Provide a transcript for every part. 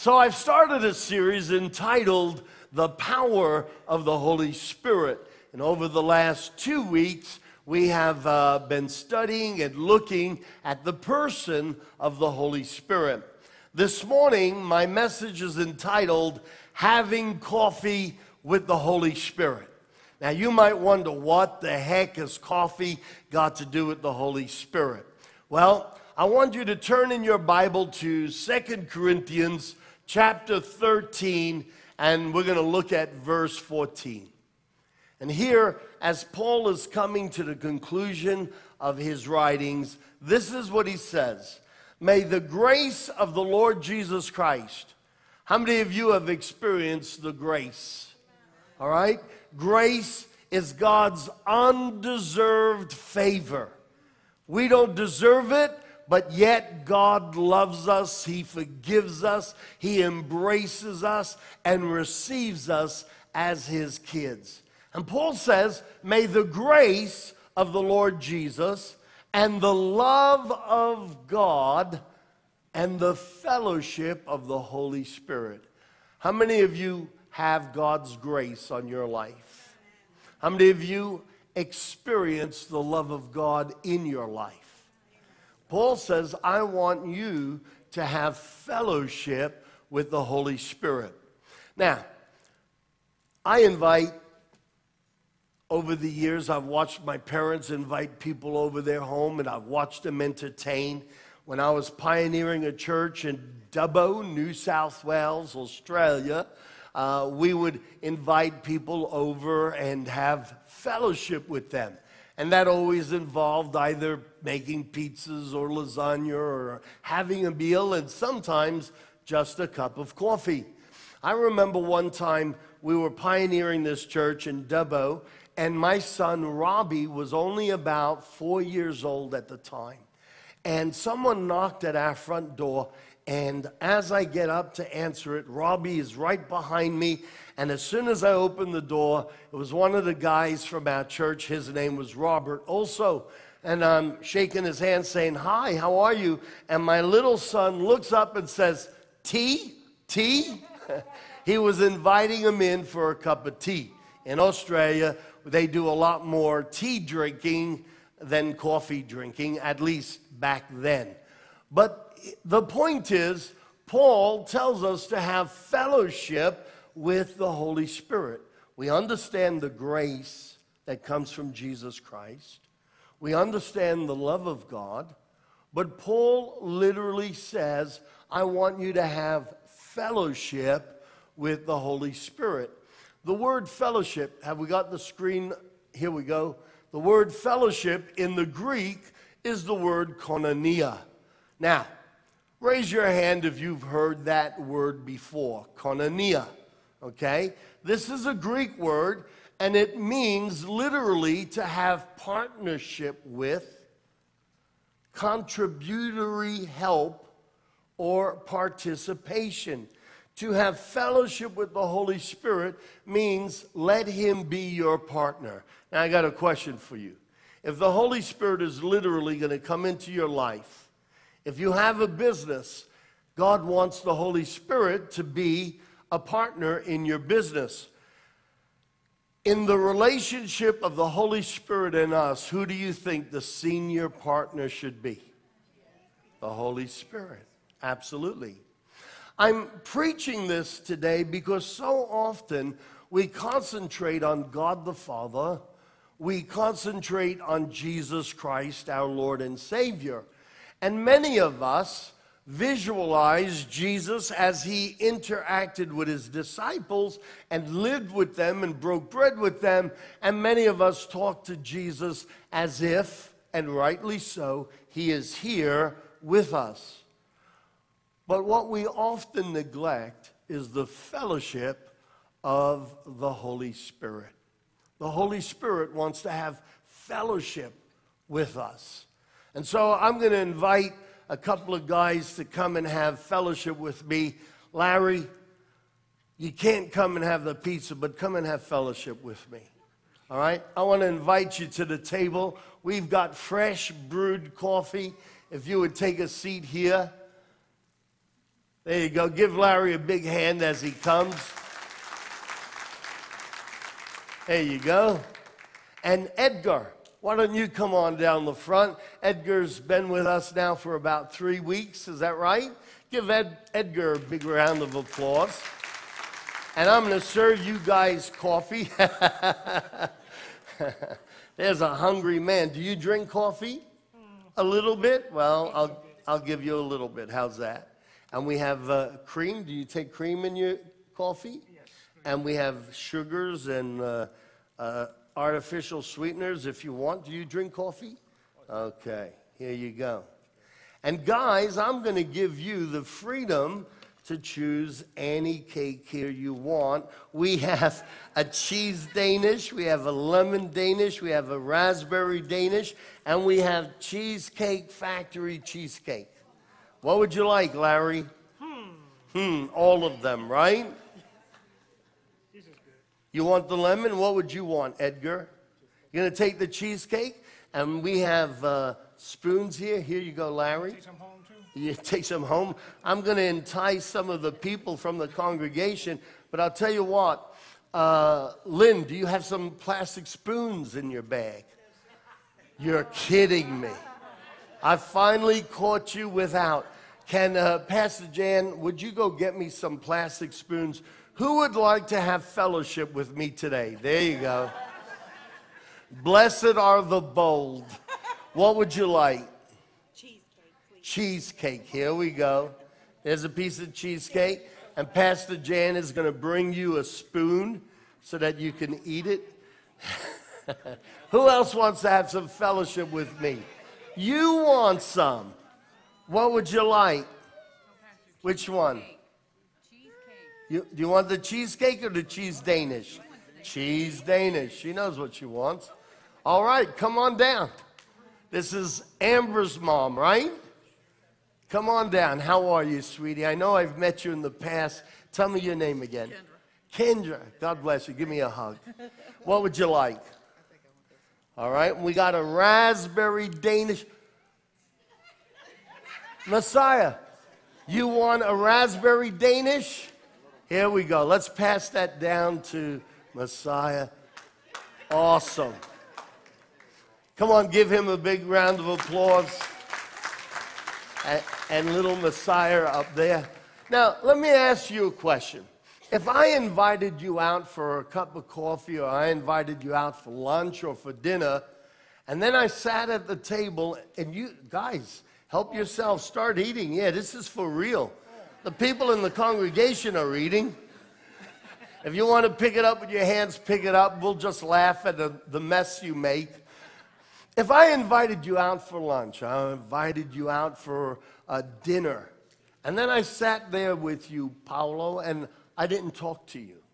So I've started a series entitled The Power of the Holy Spirit. And over the last 2 weeks, we have been studying and looking at the person of the Holy Spirit. This morning, my message is entitled, Having Coffee with the Holy Spirit. Now, you might wonder, what the heck has coffee got to do with the Holy Spirit? Well, I want you to turn in your Bible to 2 Corinthians chapter 13, and we're going to look at verse 14. And here, as Paul is coming to the conclusion of his writings, this is what he says. May the grace of the Lord Jesus Christ. How many of you have experienced the grace? All right? Grace is God's undeserved favor. We don't deserve it, but yet God loves us, He forgives us, He embraces us, and receives us as His kids. And Paul says, may the grace of the Lord Jesus and the love of God and the fellowship of the Holy Spirit. How many of you have God's grace on your life? How many of you experience the love of God in your life? Paul says, I want you to have fellowship with the Holy Spirit. Now, over the years, I've watched my parents invite people over their home, and I've watched them entertain. When I was pioneering a church in Dubbo, New South Wales, Australia, we would invite people over and have fellowship with them. And that always involved either making pizzas or lasagna or having a meal, and sometimes just a cup of coffee. I remember one time we were pioneering this church in Dubbo, and my son Robbie was only about 4 years old at the time. And someone knocked at our front door, and as I get up to answer it, Robbie is right behind me. And as soon as I opened the door, it was one of the guys from our church. His name was Robert also. And I'm shaking his hand saying, hi, how are you? And my little son looks up and says, tea? Tea? He was inviting him in for a cup of tea. In Australia, they do a lot more tea drinking than coffee drinking, at least back then. But the point is, Paul tells us to have fellowship with the Holy Spirit. We understand the grace that comes from Jesus Christ. We understand the love of God. But Paul literally says, I want you to have fellowship with the Holy Spirit. The word fellowship, have we got the screen? Here we go. The word fellowship in the Greek is the word koinonia. Now, raise your hand if you've heard that word before, koinonia. Okay? This is a Greek word, and it means literally to have partnership with, contributory help, or participation. To have fellowship with the Holy Spirit means let Him be your partner. Now, I got a question for you. If the Holy Spirit is literally going to come into your life, if you have a business, God wants the Holy Spirit to be a partner in your business. In the relationship of the Holy Spirit and us, who do you think the senior partner should be? The Holy Spirit. Absolutely. I'm preaching this today because so often we concentrate on God the Father. We concentrate on Jesus Christ, our Lord and Savior. And many of us visualize Jesus as He interacted with His disciples and lived with them and broke bread with them. And many of us talk to Jesus as if, and rightly so, He is here with us. But what we often neglect is the fellowship of the Holy Spirit. The Holy Spirit wants to have fellowship with us. And so I'm going to invite a couple of guys to come and have fellowship with me. Larry, you can't come and have the pizza, but come and have fellowship with me. All right? I want to invite you to the table. We've got fresh brewed coffee. If you would take a seat here. There you go. Give Larry a big hand as he comes. There you go. And Edgar, why don't you come on down the front? Edgar's been with us now for about 3 weeks. Is that right? Give Edgar a big round of applause. And I'm going to serve you guys coffee. There's a hungry man. Do you drink coffee? A little bit? Well, I'll give you a little bit. How's that? And we have cream. Do you take cream in your coffee? Yes. And we have sugars and artificial sweeteners if you want. Do you drink coffee? Okay, here you go. And guys, I'm going to give you the freedom to choose any cake here you want. We have a cheese Danish, we have a lemon Danish, we have a raspberry Danish, and we have Cheesecake Factory cheesecake. What would you like, Larry? All of them, right? This is good. You want the lemon? What would you want, Edgar? You're going to take the cheesecake? And we have spoons here. Here you go, Larry. Take some home too? You take some home. I'm going to entice some of the people from the congregation, but I'll tell you what. Lynn, do you have some plastic spoons in your bag? You're kidding me. I finally caught you without. Can Pastor Jan, would you go get me some plastic spoons? Who would like to have fellowship with me today? There you go. Blessed are the bold. What would you like? Cheesecake. Here we go. There's a piece of cheesecake. And Pastor Jan is going to bring you a spoon so that you can eat it. Who else wants to have some fellowship with me? You want some. What would you like? Which one? Do you want the cheesecake or the cheese Danish? Cheese Danish. She knows what she wants. All right, come on down. This is Amber's mom, right? Come on down. How are you, sweetie? I know I've met you in the past. Tell me your name again. Kendra. God bless you. Give me a hug. What would you like? All right. We got a raspberry Danish. Messiah, you want a raspberry Danish? Here we go. Let's pass that down to Messiah. Awesome. Come on, give him a big round of applause. And little Messiah up there. Now, let me ask you a question. If I invited you out for a cup of coffee, or I invited you out for lunch or for dinner, and then I sat at the table, and you guys, help yourself, start eating. Yeah, this is for real. The people in the congregation are eating. If you want to pick it up with your hands, pick it up. We'll just laugh at the mess you make. If I invited you out for lunch, I invited you out for a dinner, and then I sat there with you, Paulo, and I didn't talk to you,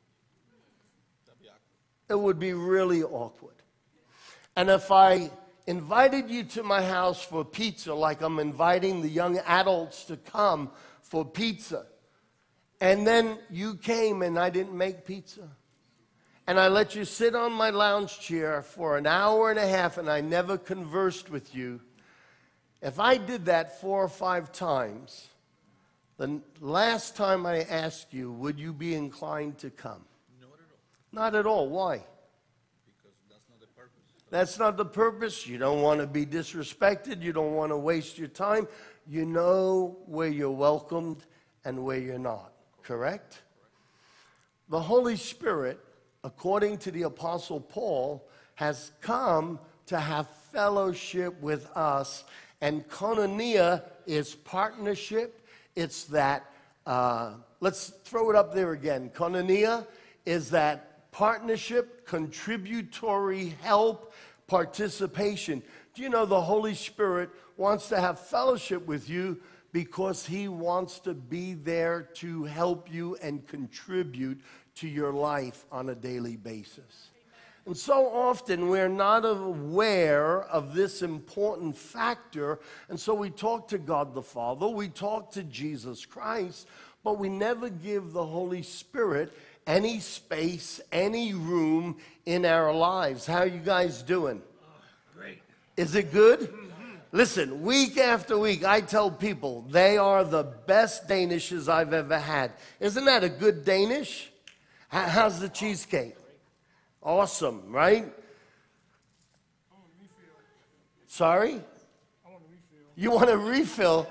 it would be really awkward. And if I invited you to my house for pizza, like I'm inviting the young adults to come for pizza, and then you came and I didn't make pizza, and I let you sit on my lounge chair for an hour and a half and I never conversed with you, if I did that 4 or 5 times, the last time I asked you, would you be inclined to come? Not at all. Not at all. Why? Because that's not the purpose. That's not the purpose. You don't want to be disrespected. You don't want to waste your time. You know where you're welcomed and where you're not. Correct? The Holy Spirit, according to the Apostle Paul, has come to have fellowship with us. And koinonia is partnership. It's that, let's throw it up there again. Koinonia is that partnership, contributory help, participation. Do you know the Holy Spirit wants to have fellowship with you because he wants to be there to help you and contribute to your life on a daily basis. And so often we're not aware of this important factor, and so we talk to God the Father, we talk to Jesus Christ, but we never give the Holy Spirit any space, any room in our lives. How are you guys doing? Great. Is it good? Listen, week after week, I tell people they are the best Danishes I've ever had. Isn't that a good Danish? How's the cheesecake? Awesome, right? I want a refill. Sorry? I want a refill. You want a refill?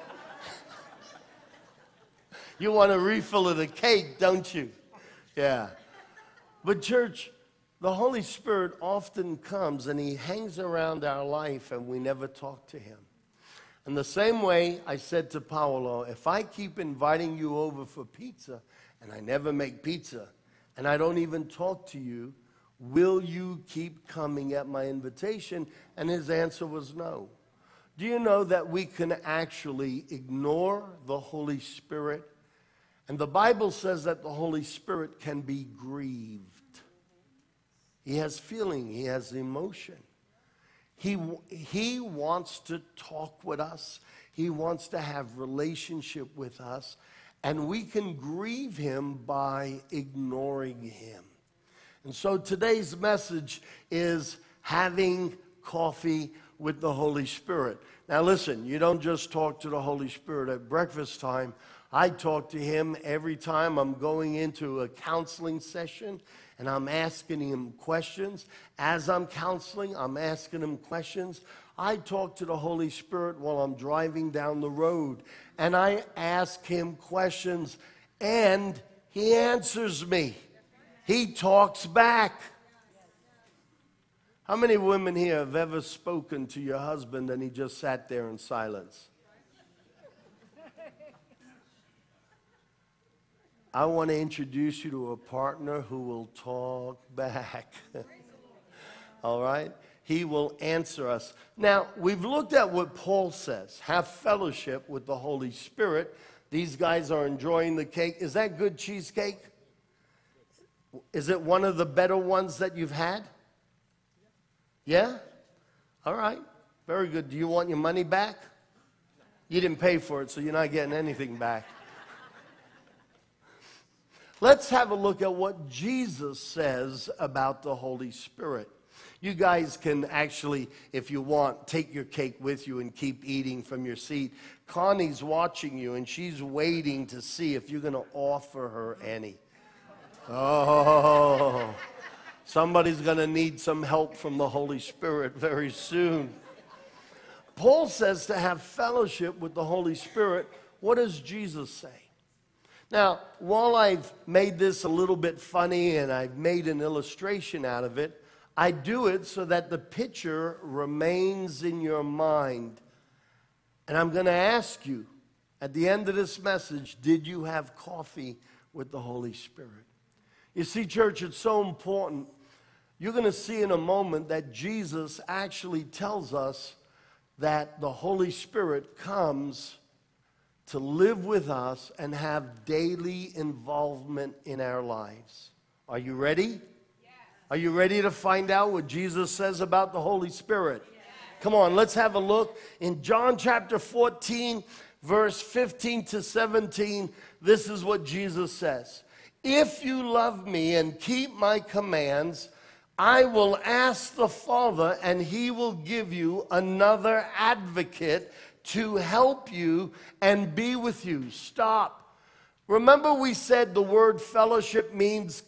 You want a refill of the cake, don't you? Yeah. But church, the Holy Spirit often comes and he hangs around our life and we never talk to him. And the same way I said to Paolo, if I keep inviting you over for pizza and I never make pizza and I don't even talk to you, will you keep coming at my invitation? And his answer was no. Do you know that we can actually ignore the Holy Spirit? And the Bible says that the Holy Spirit can be grieved. He has feeling, he has emotion. He wants to talk with us. He wants to have relationship with us. And we can grieve him by ignoring him. And so today's message is having coffee with the Holy Spirit. Now listen, you don't just talk to the Holy Spirit at breakfast time. I talk to him every time I'm going into a counseling session and I'm asking him questions. As I'm counseling, I'm asking him questions. I talk to the Holy Spirit while I'm driving down the road and I ask him questions and he answers me. He talks back. How many women here have ever spoken to your husband and he just sat there in silence? I want to introduce you to a partner who will talk back. All right? He will answer us. Now, we've looked at what Paul says. Have fellowship with the Holy Spirit. These guys are enjoying the cake. Is that good cheesecake? Is it one of the better ones that you've had? Yeah? All right. Very good. Do you want your money back? You didn't pay for it, so you're not getting anything back. Let's have a look at what Jesus says about the Holy Spirit. You guys can actually, if you want, take your cake with you and keep eating from your seat. Connie's watching you, and she's waiting to see if you're going to offer her any. Oh, somebody's going to need some help from the Holy Spirit very soon. Paul says to have fellowship with the Holy Spirit. What does Jesus say? Now, while I've made this a little bit funny and I've made an illustration out of it, I do it so that the picture remains in your mind. And I'm going to ask you, at the end of this message, did you have coffee with the Holy Spirit? You see, church, it's so important. You're going to see in a moment that Jesus actually tells us that the Holy Spirit comes to live with us and have daily involvement in our lives. Are you ready? Yes. Are you ready to find out what Jesus says about the Holy Spirit? Yes. Come on, let's have a look. In John chapter 14, verse 15 to 17, this is what Jesus says. If you love me and keep my commands, I will ask the Father and he will give you another advocate to help you and be with you. Stop. Remember we said the word fellowship means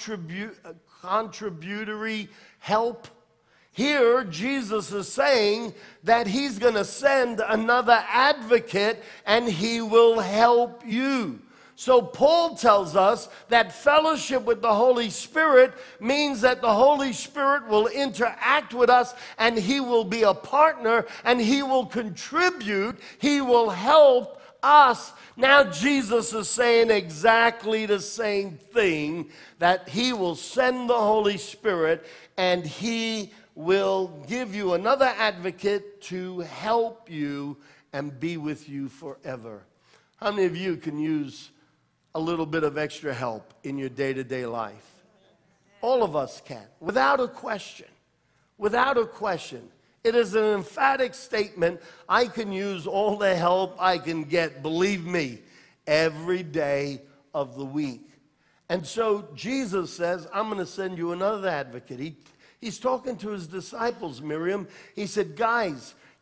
contributory help? Here, Jesus is saying that he's going to send another advocate and he will help you. So Paul tells us that fellowship with the Holy Spirit means that the Holy Spirit will interact with us and he will be a partner and he will contribute, he will help us. Now Jesus is saying exactly the same thing, that he will send the Holy Spirit and he will give you another advocate to help you and be with you forever. How many of you can use a little bit of extra help in your day-to-day life? All of us can, without a question. Without a question. It is an emphatic statement. I can use all the help I can get, believe me, every day of the week. And so Jesus says, I'm going to send you another advocate. He's talking to his disciples, Miriam. He said, guys,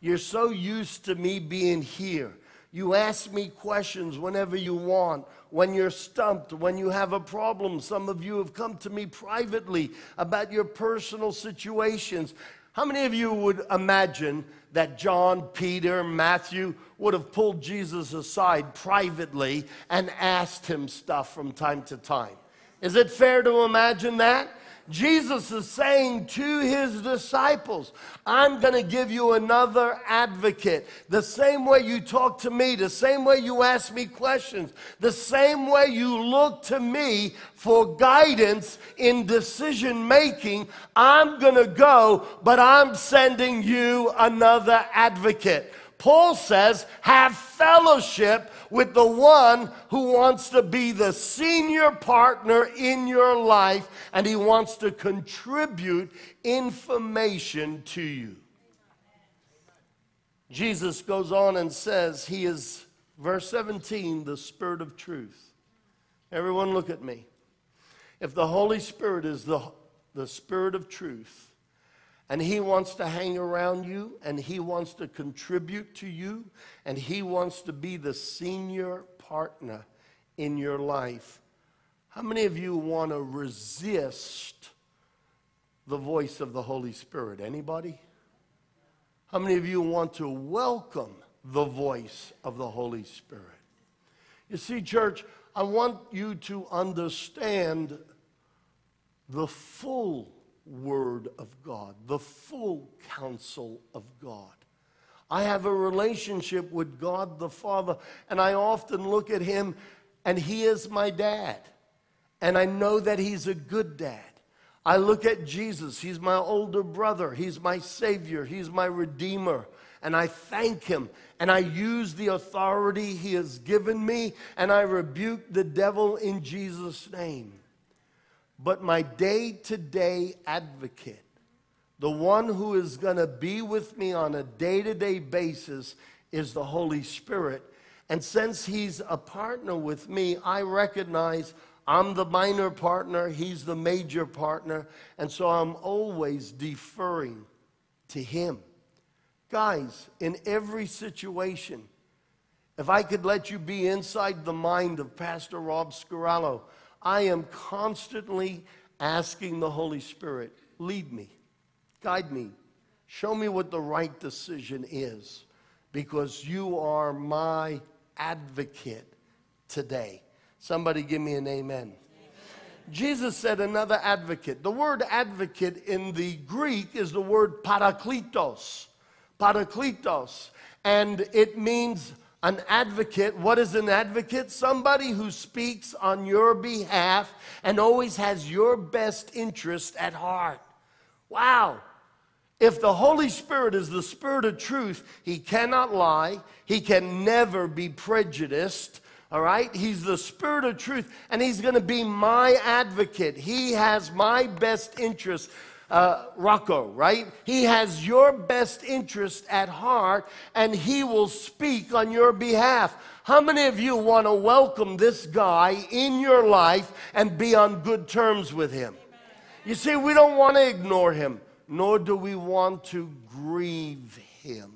You're so used to me being here. You ask me questions whenever you want, when you're stumped, when you have a problem. Some of you have come to me privately about your personal situations. How many of you would imagine that John, Peter, Matthew would have pulled Jesus aside privately and asked him stuff from time to time? Is it fair to imagine that? Jesus is saying to his disciples, I'm going to give you another advocate. The same way you talk to me, the same way you ask me questions, the same way you look to me for guidance in decision making, I'm going to go, but I'm sending you another advocate. Paul says, have fellowship with the one who wants to be the senior partner in your life, and he wants to contribute information to you. Jesus goes on and says he is, verse 17, the Spirit of truth. Everyone look at me. If the Holy Spirit is the Spirit of truth, and he wants to hang around you, and he wants to contribute to you, and he wants to be the senior partner in your life, how many of you want to resist the voice of the Holy Spirit? Anybody? How many of you want to welcome the voice of the Holy Spirit? You see, church, I want you to understand the full Word of God, the full counsel of God. I have a relationship with God the Father, and I often look at him, and he is my dad, and I know that he's a good dad. I look at Jesus, he's my older brother, he's my Savior, he's my Redeemer, and I thank him, and I use the authority he has given me, and I rebuke the devil in Jesus' name. But my day-to-day advocate, the one who is going to be with me on a day-to-day basis, is the Holy Spirit. And since he's a partner with me, I recognize I'm the minor partner, he's the major partner, and so I'm always deferring to him. Guys, in every situation, if I could let you be inside the mind of Pastor Rob Scarallo, I am constantly asking the Holy Spirit, lead me, guide me, show me what the right decision is, because you are my advocate today. Somebody give me an amen. Amen. Jesus said another advocate. The word advocate in the Greek is the word parakletos. Parakletos. And it means an advocate. What is an advocate? Somebody who speaks on your behalf and always has your best interest at heart. Wow. If the Holy Spirit is the Spirit of truth, he cannot lie. He can never be prejudiced. All right? He's the Spirit of truth, and he's going to be my advocate. He has my best interest. Rocco, right? He has your best interest at heart, and he will speak on your behalf. How many of you want to welcome this guy in your life and be on good terms with him? Amen. You see, we don't want to ignore him, nor do we want to grieve him.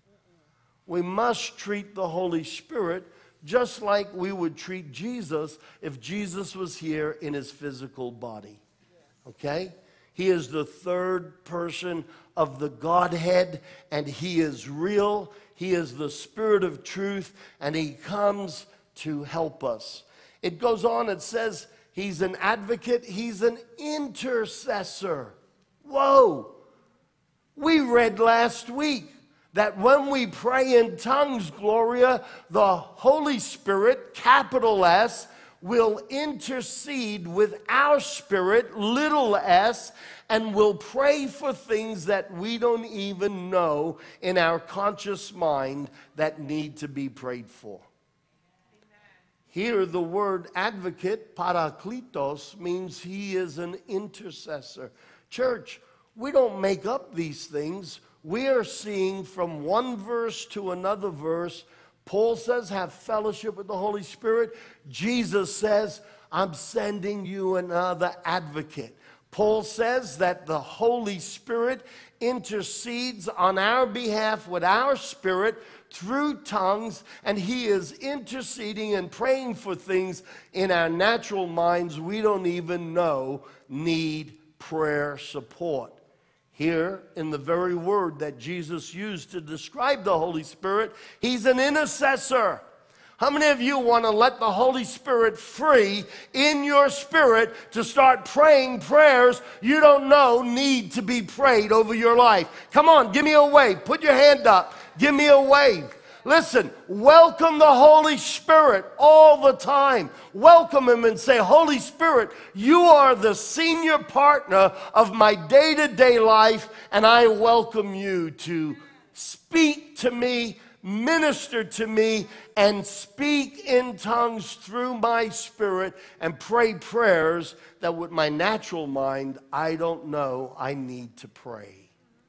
We must treat the Holy Spirit just like we would treat Jesus if Jesus was here in his physical body. Okay? He is the third person of the Godhead, and he is real. He is the Spirit of truth, and he comes to help us. It goes on, it says he's an advocate, he's an intercessor. Whoa! We read last week that when we pray in tongues, Gloria, the Holy Spirit, capital S, will intercede with our spirit, little s, and will pray for things that we don't even know in our conscious mind that need to be prayed for. Here, the word advocate, parakletos, means he is an intercessor. Church, we don't make up these things. We are seeing from one verse to another verse. Paul says, have fellowship with the Holy Spirit. Jesus says, I'm sending you another advocate. Paul says that the Holy Spirit intercedes on our behalf with our spirit through tongues, and he is interceding and praying for things in our natural minds we don't even know need prayer support. Here, in the very word that Jesus used to describe the Holy Spirit, he's an intercessor. How many of you want to let the Holy Spirit free in your spirit to start praying prayers you don't know need to be prayed over your life? Come on, give me a wave. Put your hand up. Give me a wave. Listen, welcome the Holy Spirit all the time. Welcome him and say, Holy Spirit, you are the senior partner of my day-to-day life, and I welcome you to speak to me, minister to me, and speak in tongues through my spirit and pray prayers that with my natural mind I don't know I need to pray.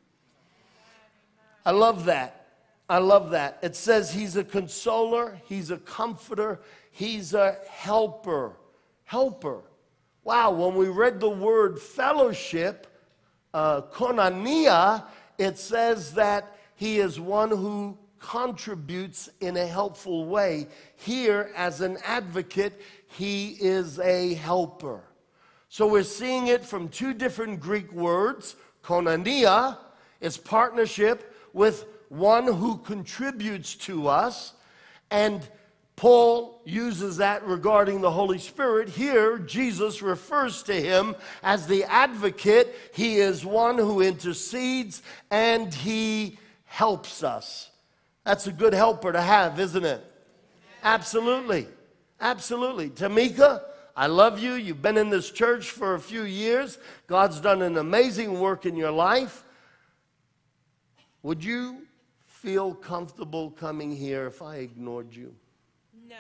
I love that. I love that. It says he's a consoler, he's a comforter, he's a helper. Helper. Wow, when we read the word fellowship, koinonia, it says that he is one who contributes in a helpful way. Here, as an advocate, he is a helper. So we're seeing it from two different Greek words. Koinonia is partnership with one who contributes to us, and Paul uses that regarding the Holy Spirit. Here, Jesus refers to him as the advocate. He is one who intercedes and he helps us. That's a good helper to have, isn't it? Absolutely. Absolutely. Tamika, I love you. You've been in this church for a few years. God's done an amazing work in your life. Would you feel comfortable coming here if I ignored you? No.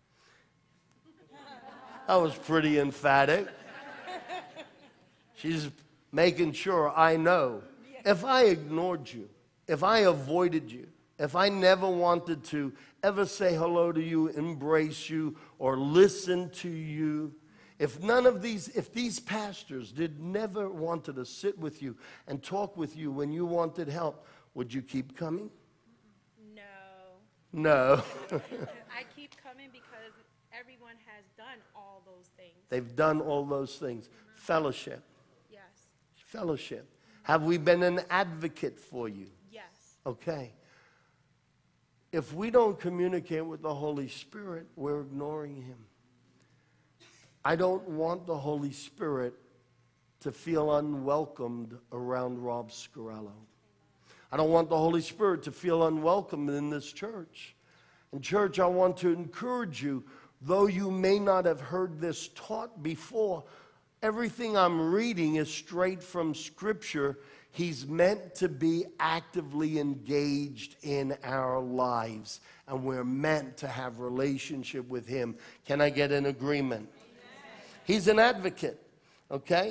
That was pretty emphatic. She's making sure I know. If I ignored you, if I avoided you, if I never wanted to ever say hello to you, embrace you, or listen to you, if these pastors never wanted to sit with you and talk with you when you wanted help, would you keep coming? No. I keep coming because everyone has done all those things. They've done all those things. Fellowship. Yes. Fellowship. Have we been an advocate for you? Yes. Okay. If we don't communicate with the Holy Spirit, we're ignoring him. I don't want the Holy Spirit to feel unwelcomed around Rob Scarello. I don't want the Holy Spirit to feel unwelcome in this church. And church, I want to encourage you, though you may not have heard this taught before, everything I'm reading is straight from Scripture. He's meant to be actively engaged in our lives, and we're meant to have relationship with him. Can I get an agreement? He's an advocate, okay?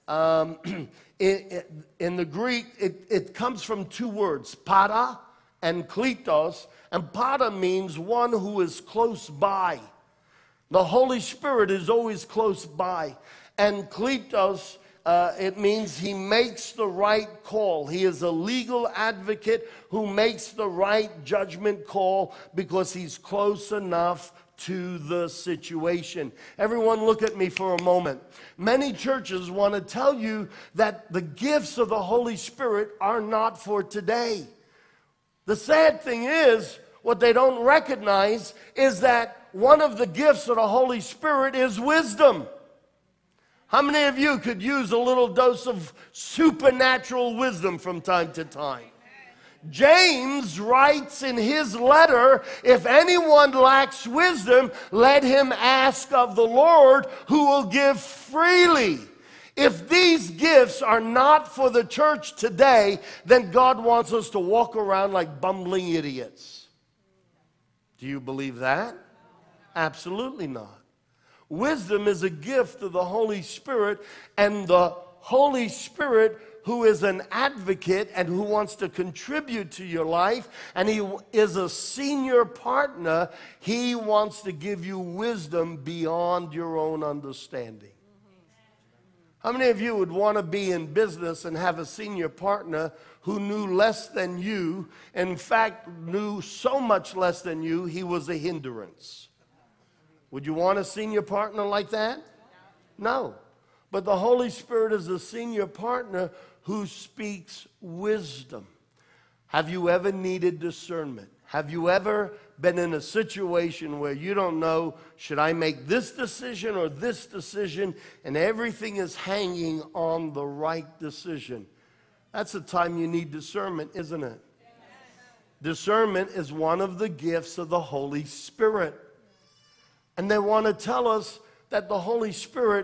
In the Greek, it comes from two words, para and kletos. And para means one who is close by. The Holy Spirit is always close by. And kletos, it means he makes the right call. He is a legal advocate who makes the right judgment call because he's close enough to the situation. Everyone look at me for a moment. Many churches want to tell you that the gifts of the Holy Spirit are not for today. The sad thing is, what they don't recognize is that one of the gifts of the Holy Spirit is wisdom. How many of you could use a little dose of supernatural wisdom from time to time? James writes in his letter, if anyone lacks wisdom, let him ask of the Lord, who will give freely. If these gifts are not for the church today, then God wants us to walk around like bumbling idiots. Do you believe that? Absolutely not. Wisdom is a gift of the Holy Spirit, and the Holy Spirit, who is an advocate and who wants to contribute to your life, and he is a senior partner, he wants to give you wisdom beyond your own understanding. How many of you would want to be in business and have a senior partner who knew less than you, in fact, knew so much less than you, he was a hindrance? Would you want a senior partner like that? No. But the Holy Spirit is a senior partner who speaks wisdom. Have you ever needed discernment? Have you ever been in a situation where you don't know, should I make this decision or this decision, and everything is hanging on the right decision? That's the time you need discernment, isn't it? Discernment is one of the gifts of the Holy Spirit. And they want to tell us that the Holy Spirit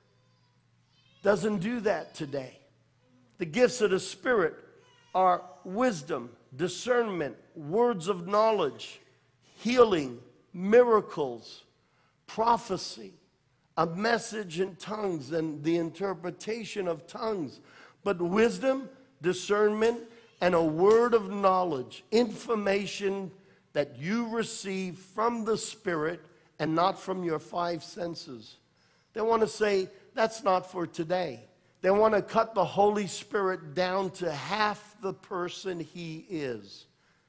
doesn't do that today. The gifts of the Spirit are wisdom, discernment, words of knowledge, healing, miracles, prophecy, a message in tongues, and the interpretation of tongues. But wisdom, discernment, and a word of knowledge, information that you receive from the Spirit and not from your five senses. They want to say, that's not for today. They want to cut the Holy Spirit down to half the person he is.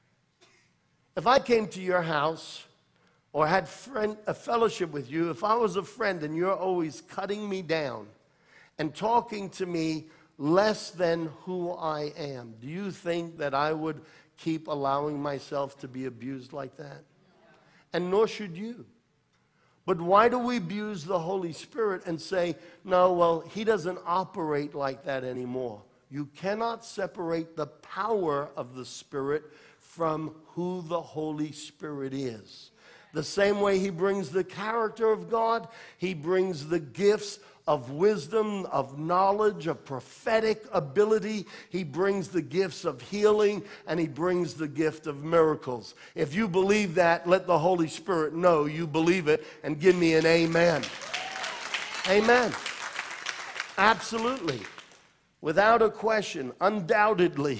If I came to your house or had a fellowship with you, if I was a friend and you're always cutting me down and talking to me less than who I am, do you think that I would keep allowing myself to be abused like that? And nor should you. But why do we abuse the Holy Spirit and say, no, well, he doesn't operate like that anymore? You cannot separate the power of the Spirit from who the Holy Spirit is. The same way he brings the character of God, he brings the gifts of wisdom, of knowledge, of prophetic ability. He brings the gifts of healing, and he brings the gift of miracles. If you believe that, let the Holy Spirit know you believe it, and give me an amen. Amen. Absolutely. Without a question, undoubtedly,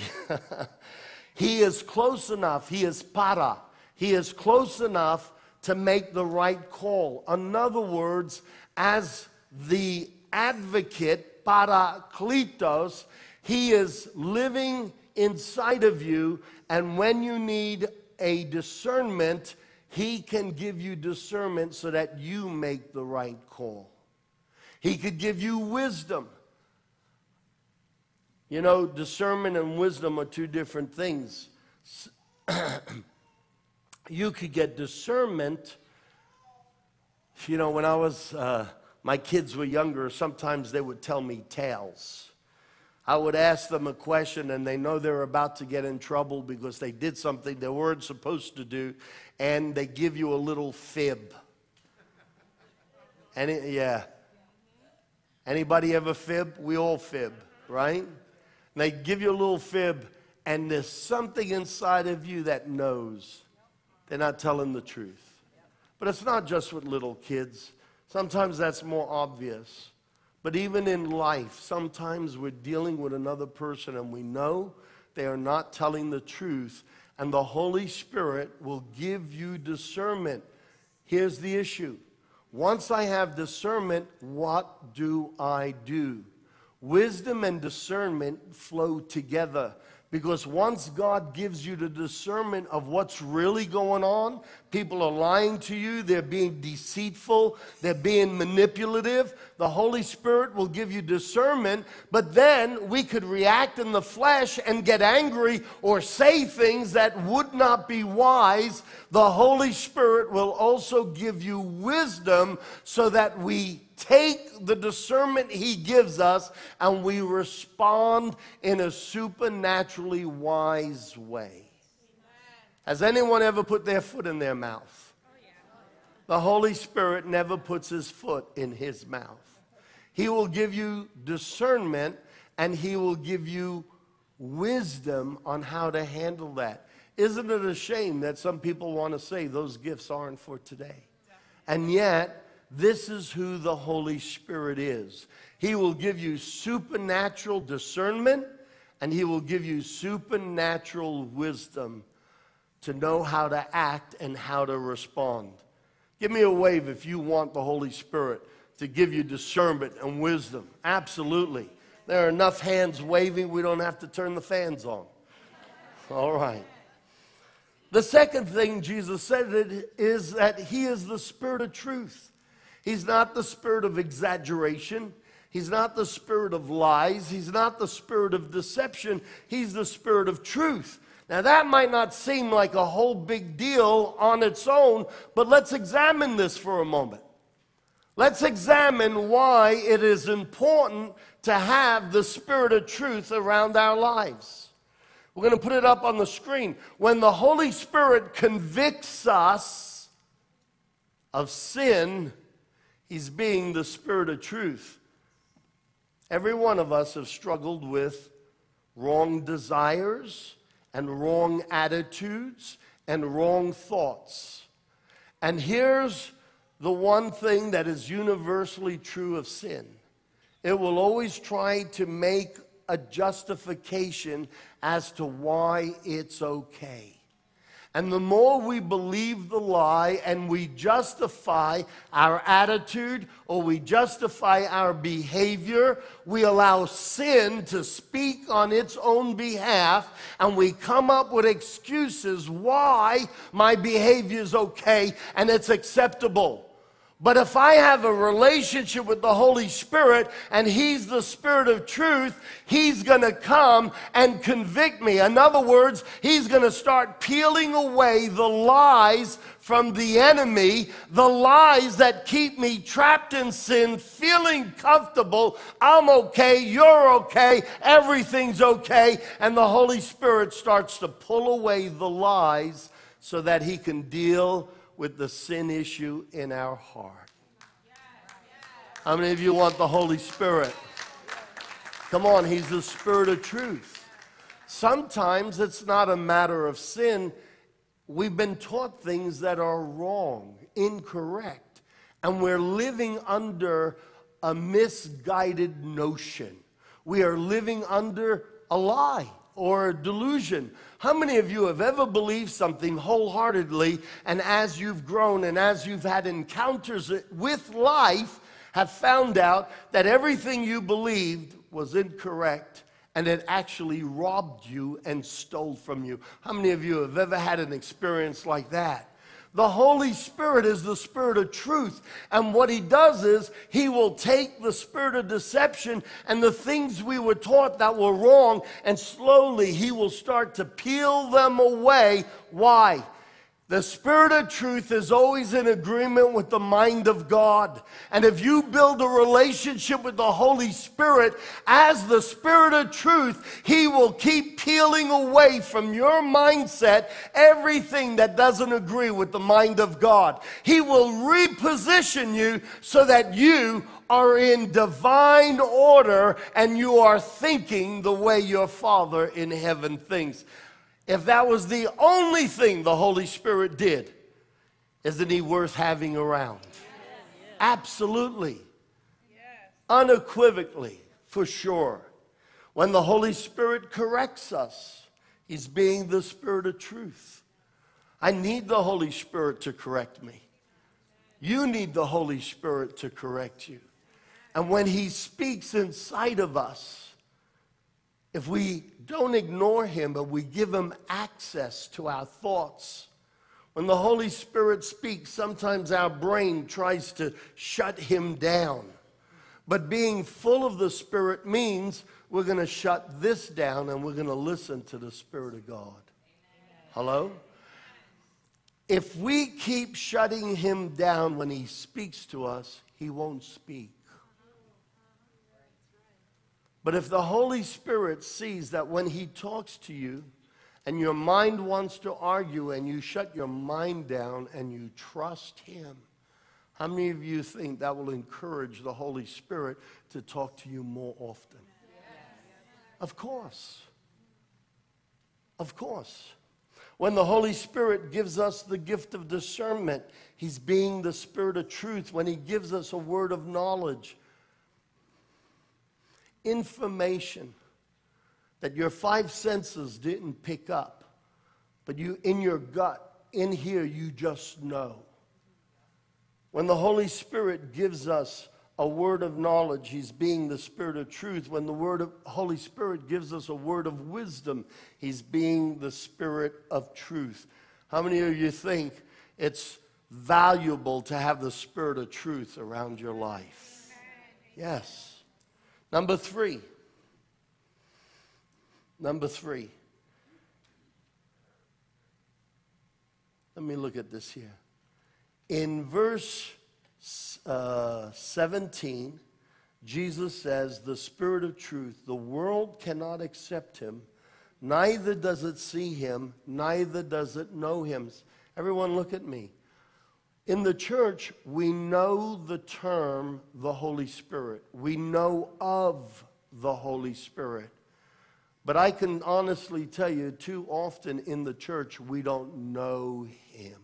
he is close enough. He is para. He is close enough to make the right call. In other words, as the advocate, parakletos, he is living inside of you, and when you need a discernment, he can give you discernment so that you make the right call. He could give you wisdom. You know, discernment and wisdom are two different things. You could get discernment. You know, when I was my kids were younger, sometimes they would tell me tales. I would ask them a question, and they know they're about to get in trouble because they did something they weren't supposed to do, and they give you a little fib. Yeah. Anybody ever fib? We all fib, right? And they give you a little fib, and there's something inside of you that knows they're not telling the truth. But it's not just with little kids. Sometimes that's more obvious. But even in life, sometimes we're dealing with another person and we know they are not telling the truth, and the Holy Spirit will give you discernment. Here's the issue. Once I have discernment, what do I do? Wisdom and discernment flow together. Because once God gives you the discernment of what's really going on, people are lying to you, they're being deceitful, they're being manipulative, the Holy Spirit will give you discernment, but then we could react in the flesh and get angry or say things that would not be wise. The Holy Spirit will also give you wisdom so that we take the discernment he gives us and we respond in a supernaturally wise way. Has anyone ever put their foot in their mouth? The Holy Spirit never puts his foot in his mouth. He will give you discernment, and he will give you wisdom on how to handle that. Isn't it a shame that some people want to say those gifts aren't for today? And yet, this is who the Holy Spirit is. He will give you supernatural discernment, and he will give you supernatural wisdom to know how to act and how to respond. Give me a wave if you want the Holy Spirit to give you discernment and wisdom. Absolutely. There are enough hands waving, we don't have to turn the fans on. All right. The second thing Jesus said is that he is the Spirit of truth. He's not the spirit of exaggeration. He's not the spirit of lies. He's not the spirit of deception. He's the Spirit of truth. Now that might not seem like a whole big deal on its own, but let's examine this for a moment. Let's examine why it is important to have the Spirit of truth around our lives. We're going to put it up on the screen. When the Holy Spirit convicts us of sin, he's being the Spirit of truth. Every one of us have struggled with wrong desires and wrong attitudes and wrong thoughts. And here's the one thing that is universally true of sin. It will always try to make a justification as to why it's okay. And the more we believe the lie and we justify our attitude or we justify our behavior, we allow sin to speak on its own behalf, and we come up with excuses why my behavior is okay and it's acceptable. But if I have a relationship with the Holy Spirit and he's the Spirit of truth, he's going to come and convict me. In other words, he's going to start peeling away the lies from the enemy, the lies that keep me trapped in sin, feeling comfortable. I'm okay, you're okay, everything's okay. And the Holy Spirit starts to pull away the lies so that he can deal with the sin issue in our heart. How many of you want the Holy Spirit? Come on, he's the Spirit of truth. Sometimes it's not a matter of sin. We've been taught things that are wrong, incorrect, and we're living under a misguided notion. We are living under a lie or a delusion. How many of you have ever believed something wholeheartedly, and as you've grown and as you've had encounters with life, have found out that everything you believed was incorrect and it actually robbed you and stole from you? How many of you have ever had an experience like that? The Holy Spirit is the Spirit of truth. And what he does is he will take the spirit of deception and the things we were taught that were wrong, and slowly he will start to peel them away. Why? The Spirit of truth is always in agreement with the mind of God. And if you build a relationship with the Holy Spirit as the Spirit of truth, he will keep peeling away from your mindset everything that doesn't agree with the mind of God. He will reposition you so that you are in divine order and you are thinking the way your Father in heaven thinks. If that was the only thing the Holy Spirit did, isn't he worth having around? Yes. Absolutely. Yes. Unequivocally, for sure. When the Holy Spirit corrects us, he's being the Spirit of truth. I need the Holy Spirit to correct me. You need the Holy Spirit to correct you. And when he speaks inside of us, if we don't ignore him, but we give him access to our thoughts. When the Holy Spirit speaks, sometimes our brain tries to shut him down. But being full of the Spirit means we're going to shut this down and we're going to listen to the Spirit of God. Hello? If we keep shutting him down when he speaks to us, he won't speak. But if the Holy Spirit sees that when he talks to you and your mind wants to argue and you shut your mind down and you trust him, how many of you think that will encourage the Holy Spirit to talk to you more often? Yes. Of course. Of course. When the Holy Spirit gives us the gift of discernment, he's being the Spirit of truth. When he gives us a word of knowledge, information that your five senses didn't pick up, but you, in your gut, in here, you just know. When the Holy Spirit gives us a word of knowledge. He's being the Spirit of truth. When the Holy Spirit gives us a word of wisdom, He's being the Spirit of truth. How many of you think it's valuable to have the Spirit of truth around your life? Yes. Number three. Let me look at this here. In verse 17, Jesus says, the Spirit of truth, the world cannot accept Him, neither does it see Him, neither does it know Him. Everyone look at me. In the church, we know the term the Holy Spirit. We know of the Holy Spirit. But I can honestly tell you, too often in the church, we don't know Him.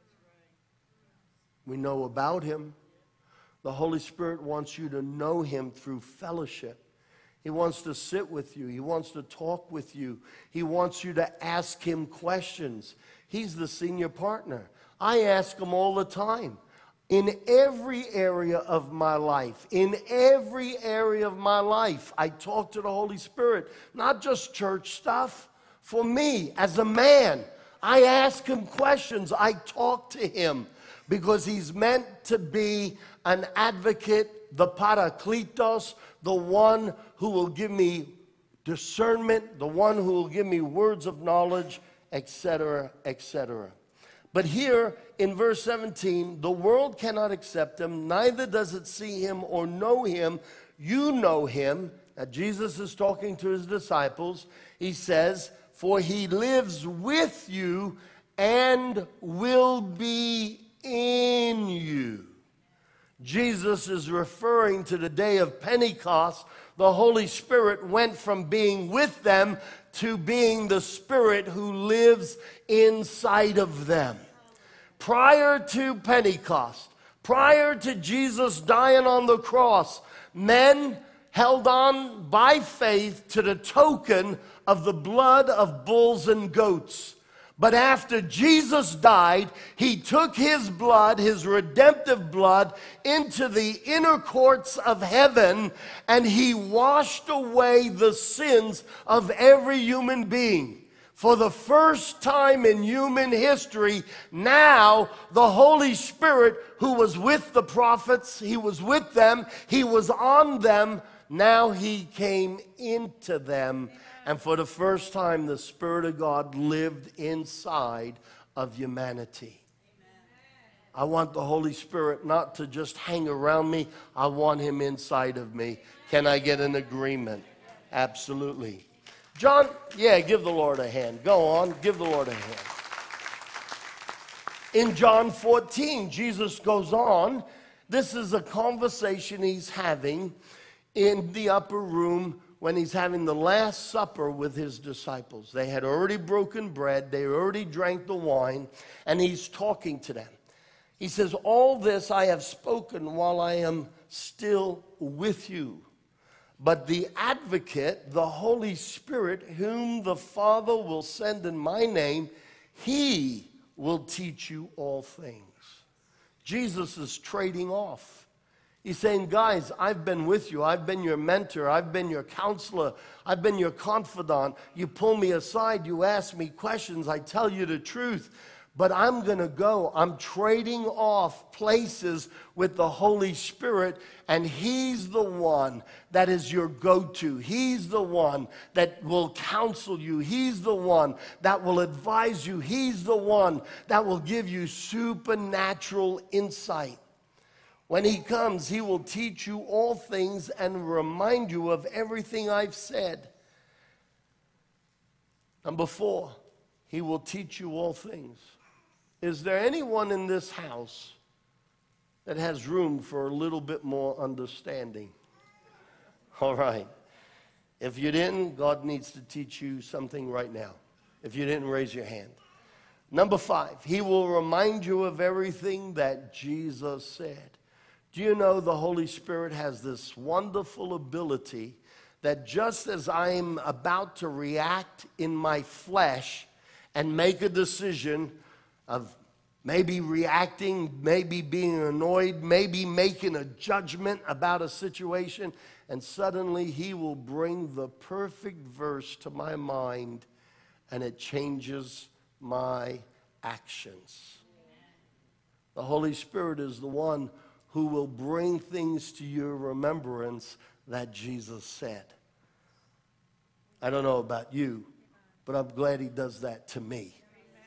We know about Him. The Holy Spirit wants you to know Him through fellowship. He wants to sit with you. He wants to talk with you. He wants you to ask Him questions. He's the senior partner. I ask Him all the time. In every area of my life, I talk to the Holy Spirit. Not just church stuff. For me, as a man, I ask Him questions. I talk to Him because He's meant to be an advocate, the Parakletos, the one who will give me discernment, the one who will give me words of knowledge, etc., etc. But here in verse 17, the world cannot accept Him, neither does it see Him or know Him. You know Him. Now, Jesus is talking to His disciples. He says, for He lives with you and will be in you. Jesus is referring to the day of Pentecost. The Holy Spirit went from being with them to being the Spirit who lives inside of them. Prior to Pentecost, prior to Jesus dying on the cross, men held on by faith to the token of the blood of bulls and goats. But after Jesus died, He took His blood, His redemptive blood, into the inner courts of heaven, and He washed away the sins of every human being. For the first time in human history, now the Holy Spirit, who was with the prophets, He was with them, He was on them, now He came into them. And for the first time, the Spirit of God lived inside of humanity. I want the Holy Spirit not to just hang around me. I want Him inside of me. Can I get an agreement? Absolutely. John, yeah, give the Lord a hand. Go on, give the Lord a hand. In John 14, Jesus goes on. This is a conversation He's having in the upper room when He's having the Last Supper with His disciples. They had already broken bread. They already drank the wine. And He's talking to them. He says, all this I have spoken while I am still with you. But the advocate, the Holy Spirit, whom the Father will send in my name, He will teach you all things. Jesus is trading off. He's saying, guys, I've been with you. I've been your mentor. I've been your counselor. I've been your confidant. You pull me aside. You ask me questions. I tell you the truth. But I'm going to go. I'm trading off places with the Holy Spirit, and He's the one that is your go-to. He's the one that will counsel you. He's the one that will advise you. He's the one that will give you supernatural insight. When He comes, He will teach you all things and remind you of everything I've said. Number 4, He will teach you all things. Is there anyone in this house that has room for a little bit more understanding? All right. If you didn't, God needs to teach you something right now. If you didn't, raise your hand. Number 5, He will remind you of everything that Jesus said. Do you know the Holy Spirit has this wonderful ability that just as I'm about to react in my flesh and make a decision of maybe reacting, maybe being annoyed, maybe making a judgment about a situation, and suddenly he will bring the perfect verse to my mind, and it changes my actions. The Holy Spirit is the one who will bring things to your remembrance that Jesus said. I don't know about you, but I'm glad he does that to me.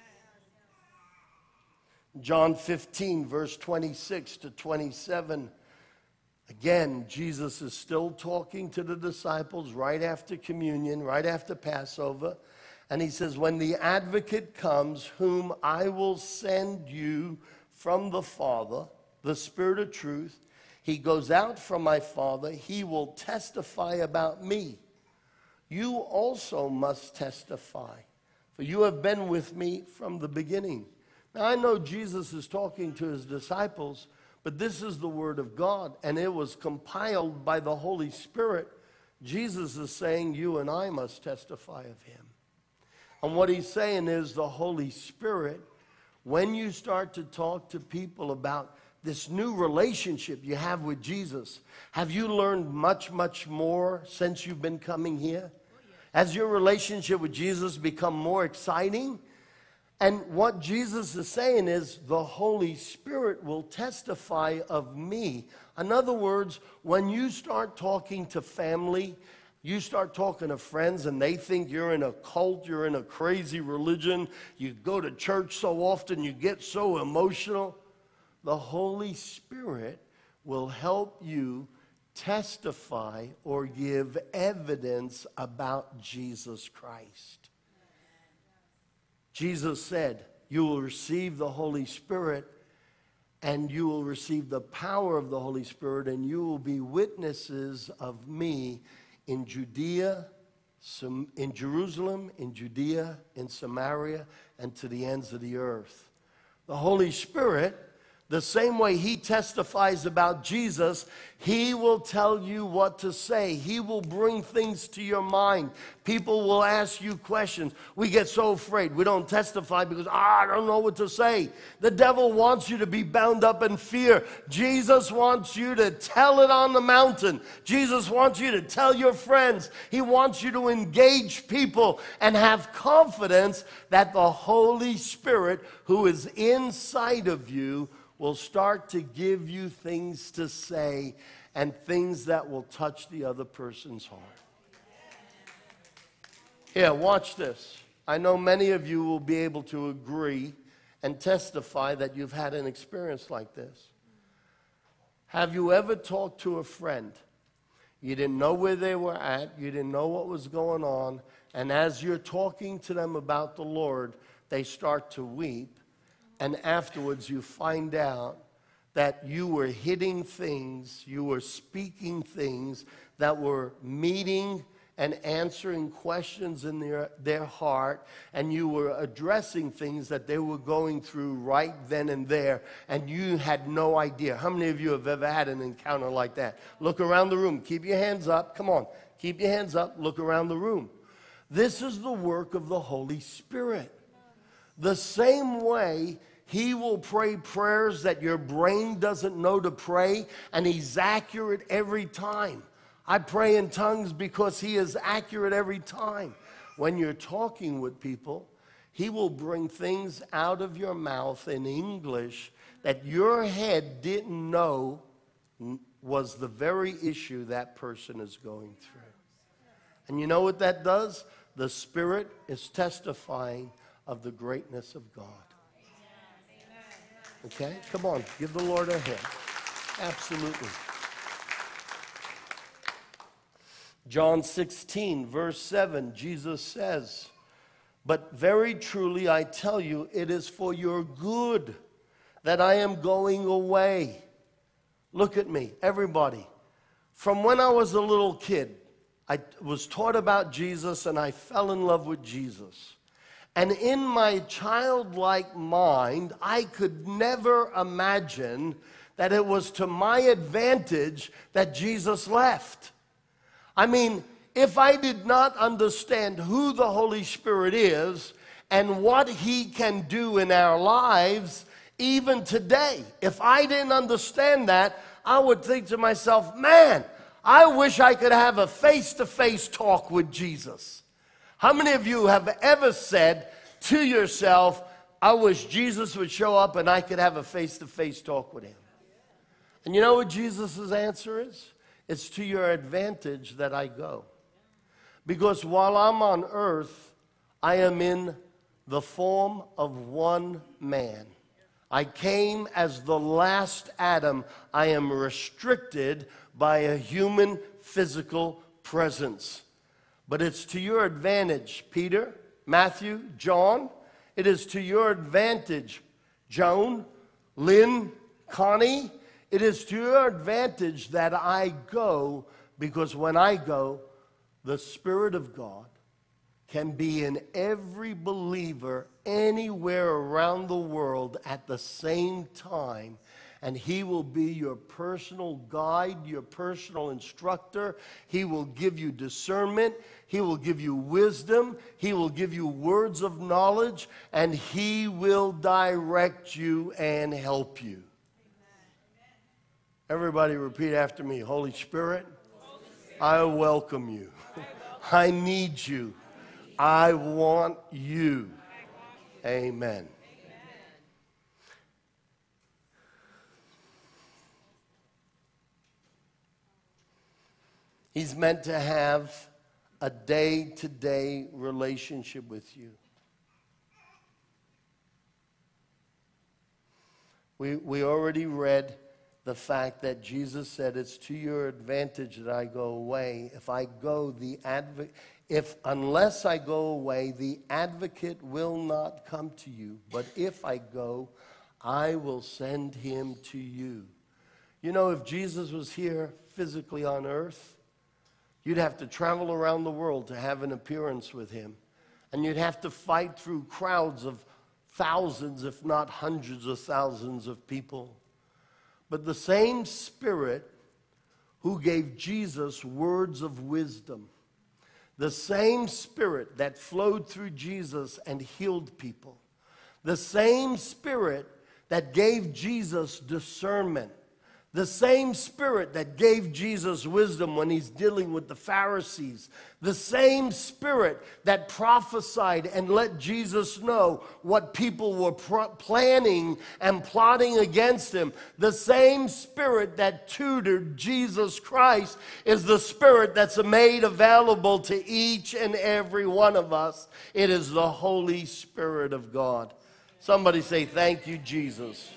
John 15, verse 26 to 27. Again, Jesus is still talking to the disciples right after communion, right after Passover. And he says, when the advocate comes, whom I will send you from the Father, the Spirit of truth, he goes out from my Father. He will testify about me. You also must testify, for you have been with me from the beginning. Now, I know Jesus is talking to his disciples, but this is the Word of God, and it was compiled by the Holy Spirit. Jesus is saying you and I must testify of him. And what he's saying is the Holy Spirit, when you start to talk to people about this new relationship you have with Jesus, have you learned much, much more since you've been coming here? Has your relationship with Jesus become more exciting? And what Jesus is saying is the Holy Spirit will testify of me. In other words, when you start talking to family, you start talking to friends and they think you're in a cult, you're in a crazy religion, you go to church so often, you get so emotional, the Holy Spirit will help you testify or give evidence about Jesus Christ. Jesus said, you will receive the Holy Spirit and you will receive the power of the Holy Spirit, and you will be witnesses of me in Judea, in Jerusalem, in Judea, in Samaria, and to the ends of the earth. The Holy Spirit, the same way he testifies about Jesus, he will tell you what to say. He will bring things to your mind. People will ask you questions. We get so afraid. We don't testify because, I don't know what to say. The devil wants you to be bound up in fear. Jesus wants you to tell it on the mountain. Jesus wants you to tell your friends. He wants you to engage people and have confidence that the Holy Spirit, who is inside of you, will start to give you things to say and things that will touch the other person's heart. Here, watch this. I know many of you will be able to agree and testify that you've had an experience like this. Have you ever talked to a friend? You didn't know where they were at. You didn't know what was going on. And as you're talking to them about the Lord, they start to weep. And afterwards you find out that you were hitting things, you were speaking things that were meeting and answering questions in their heart, and you were addressing things that they were going through right then and there, and you had no idea. How many of you have ever had an encounter like that? Look around the room. Keep your hands up. Come on. Keep your hands up. Look around the room. This is the work of the Holy Spirit. The same way he will pray prayers that your brain doesn't know to pray, and he's accurate every time. I pray in tongues because he is accurate every time. When you're talking with people, he will bring things out of your mouth in English that your head didn't know was the very issue that person is going through. And you know what that does? The Spirit is testifying of the greatness of God. Okay? Come on, give the Lord a hand. Absolutely. John 16, verse 7, Jesus says, but very truly I tell you, it is for your good that I am going away. Look at me, everybody. From when I was a little kid, I was taught about Jesus and I fell in love with Jesus. And in my childlike mind, I could never imagine that it was to my advantage that Jesus left. I mean, if I did not understand who the Holy Spirit is and what he can do in our lives, Even today, if I didn't understand that, I would think to myself, man, I wish I could have a face-to-face talk with Jesus. How many of you have ever said to yourself, I wish Jesus would show up and I could have a face-to-face talk with him? And you know what Jesus' answer is? It's to your advantage that I go. Because while I'm on earth, I am in the form of one man. I came as the last Adam. I am restricted by a human physical presence. But it's to your advantage, Peter, Matthew, John. It is to your advantage, Joan, Lynn, Connie. It is to your advantage that I go, because when I go, the Spirit of God can be in every believer anywhere around the world at the same time, and he will be your personal guide, your personal instructor. He will give you discernment. He will give you wisdom. He will give you words of knowledge, and he will direct you and help you. Everybody repeat after me. Holy Spirit, I welcome you. I need you. I want you. Amen. He's meant to have a day-to-day relationship with you. We already read the fact that Jesus said, it's to your advantage that I go away. If I go, unless I go away, the advocate will not come to you. But if I go, I will send him to you. You know, if Jesus was here physically on earth, you'd have to travel around the world to have an appearance with him. And you'd have to fight through crowds of thousands, if not hundreds of thousands of people. But the same Spirit who gave Jesus words of wisdom, the same Spirit that flowed through Jesus and healed people, the same Spirit that gave Jesus discernment, the same Spirit that gave Jesus wisdom when he's dealing with the Pharisees, the same Spirit that prophesied and let Jesus know what people were planning and plotting against him, the same Spirit that tutored Jesus Christ is the Spirit that's made available to each and every one of us. It is the Holy Spirit of God. Somebody say, thank you, Jesus.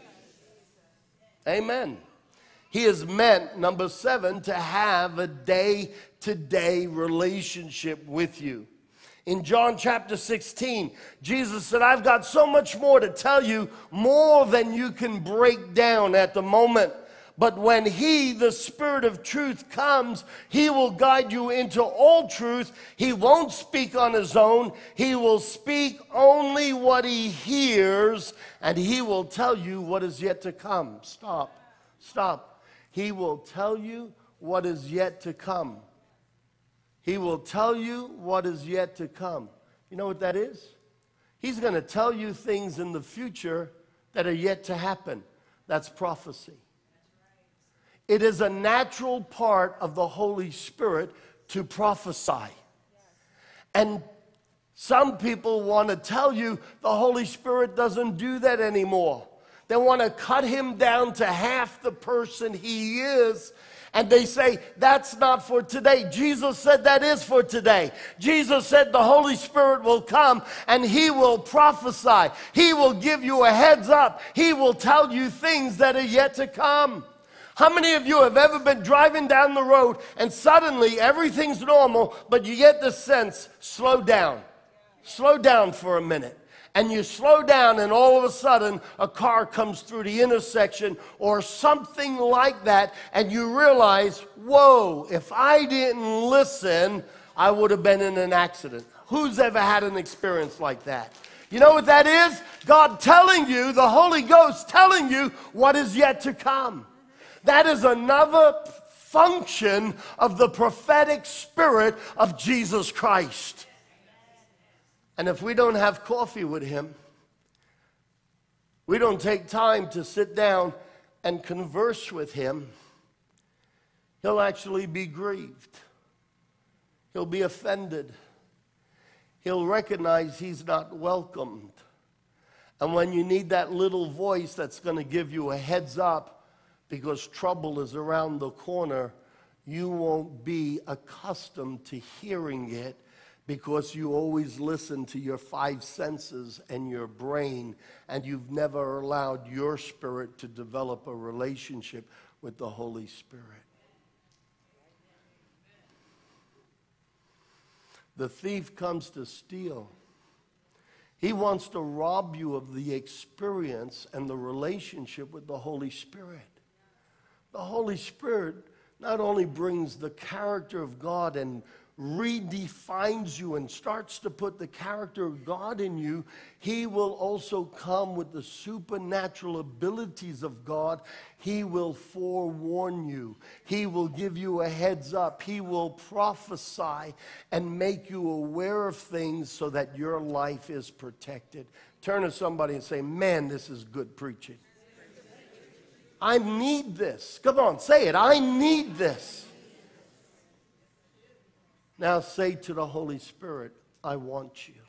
Amen. He is meant, number 7, to have a day-to-day relationship with you. In John chapter 16, Jesus said, I've got so much more to tell you, more than you can break down at the moment. But when he, the Spirit of truth, comes, he will guide you into all truth. He won't speak on his own. He will speak only what he hears, and he will tell you what is yet to come. Stop. He will tell you what is yet to come. He will tell you what is yet to come. You know what that is? He's going to tell you things in the future that are yet to happen. That's prophecy. It is a natural part of the Holy Spirit to prophesy. And some people want to tell you the Holy Spirit doesn't do that anymore. They want to cut him down to half the person he is. And they say, that's not for today. Jesus said that is for today. Jesus said the Holy Spirit will come and he will prophesy. He will give you a heads up. He will tell you things that are yet to come. How many of you have ever been driving down the road and suddenly everything's normal, but you get the sense, slow down. Slow down for a minute. And you slow down and all of a sudden a car comes through the intersection or something like that, and you realize, whoa, if I didn't listen, I would have been in an accident. Who's ever had an experience like that? You know what that is? God telling you, the Holy Ghost telling you what is yet to come. That is another function of the prophetic spirit of Jesus Christ. And if we don't have coffee with him, we don't take time to sit down and converse with him, he'll actually be grieved. He'll be offended. He'll recognize he's not welcomed. And when you need that little voice that's going to give you a heads up because trouble is around the corner, you won't be accustomed to hearing it because you always listen to your five senses and your brain, and you've never allowed your spirit to develop a relationship with the Holy Spirit. The thief comes to steal. He wants to rob you of the experience and the relationship with the Holy Spirit. The Holy Spirit not only brings the character of God and redefines you and starts to put the character of God in you, he will also come with the supernatural abilities of God. He will forewarn you. He will give you a heads up. He will prophesy and make you aware of things so that your life is protected. Turn to somebody and say, man, this is good preaching. I need this. Come on, say it. I need this. Now say to the Holy Spirit, I want you.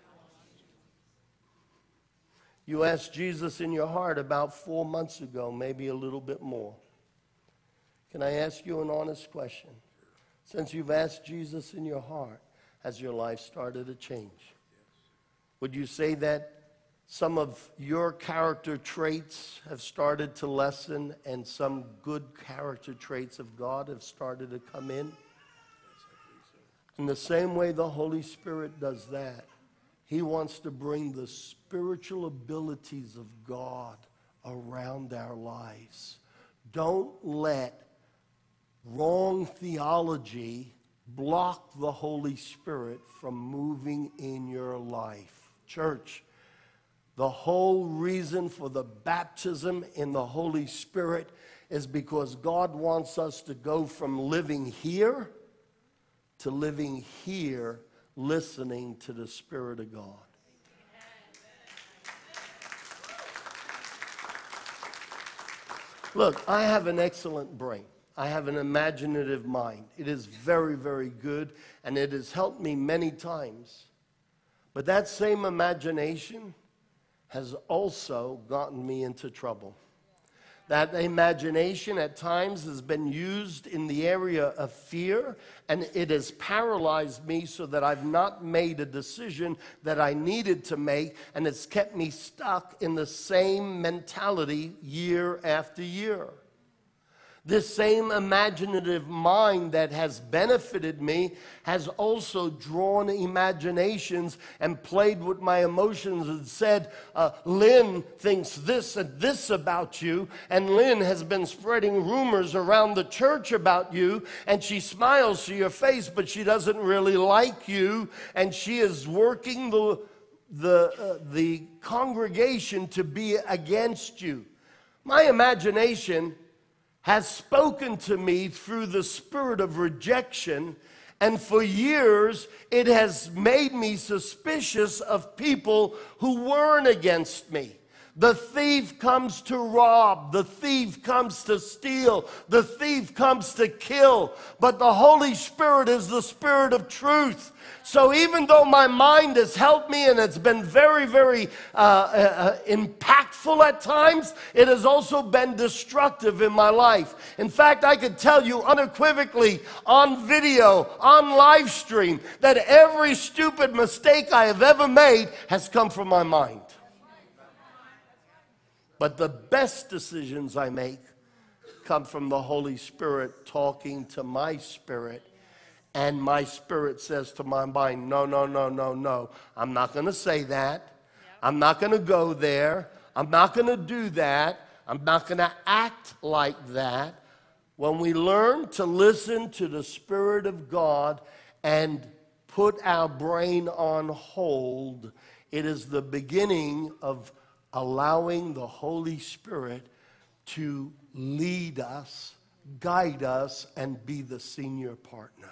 You asked Jesus in your heart about 4 months ago, maybe a little bit more. Can I ask you an honest question? Since you've asked Jesus in your heart, has your life started to change? Would you say that some of your character traits have started to lessen and some good character traits of God have started to come in? In the same way the Holy Spirit does that, he wants to bring the spiritual abilities of God around our lives. Don't let wrong theology block the Holy Spirit from moving in your life. Church, the whole reason for the baptism in the Holy Spirit is because God wants us to go from living here to living here, listening to the Spirit of God. Look, I have an excellent brain. I have an imaginative mind. It is very, very good, and it has helped me many times. But that same imagination has also gotten me into trouble. That imagination at times has been used in the area of fear, and it has paralyzed me so that I've not made a decision that I needed to make, and it's kept me stuck in the same mentality year after year. This same imaginative mind that has benefited me has also drawn imaginations and played with my emotions and said, Lynn thinks this and this about you, and Lynn has been spreading rumors around the church about you, and she smiles to your face, but she doesn't really like you, and she is working the congregation to be against you. My imagination has spoken to me through the spirit of rejection, and for years it has made me suspicious of people who weren't against me. The thief comes to rob, the thief comes to steal, the thief comes to kill, but the Holy Spirit is the Spirit of truth. So even though my mind has helped me and it's been very, very impactful at times, it has also been destructive in my life. In fact, I could tell you unequivocally on video, on live stream, that every stupid mistake I have ever made has come from my mind. But the best decisions I make come from the Holy Spirit talking to my spirit. And my spirit says to my mind, no, no, no, no, no. I'm not going to say that. I'm not going to go there. I'm not going to do that. I'm not going to act like that. When we learn to listen to the Spirit of God and put our brain on hold, it is the beginning of allowing the Holy Spirit to lead us, guide us, and be the senior partner.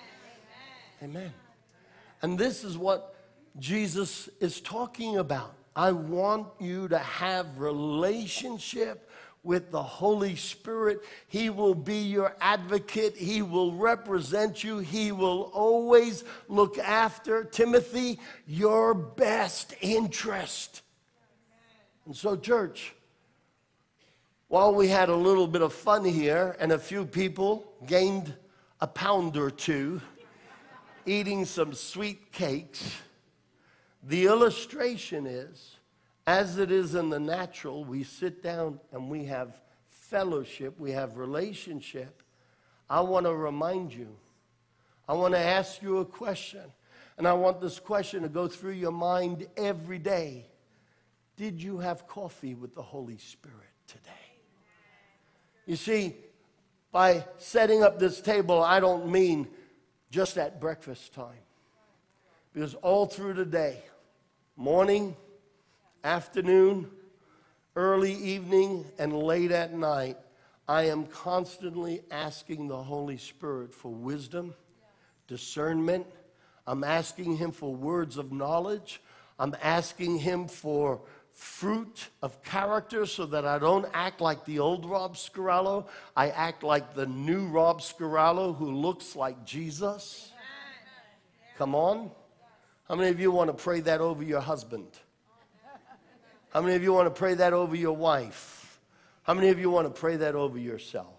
Amen. And this is what Jesus is talking about. I want you to have relationship with the Holy Spirit. He will be your advocate. He will represent you. He will always look after, Timothy, your best interest. And so, church, while we had a little bit of fun here and a few people gained a pound or two eating some sweet cakes, the illustration is, as it is in the natural, we sit down and we have fellowship, we have relationship. I want to remind you, I want to ask you a question, and I want this question to go through your mind every day. Did you have coffee with the Holy Spirit today? You see, by setting up this table, I don't mean just at breakfast time. Because all through the day, morning, afternoon, early evening, and late at night, I am constantly asking the Holy Spirit for wisdom, discernment. I'm asking Him for words of knowledge. I'm asking Him for fruit of character so that I don't act like the old Rob Scarallo. I act like the new Rob Scarallo who looks like Jesus. Come on. How many of you want to pray that over your husband? How many of you want to pray that over your wife? How many of you want to pray that over yourself?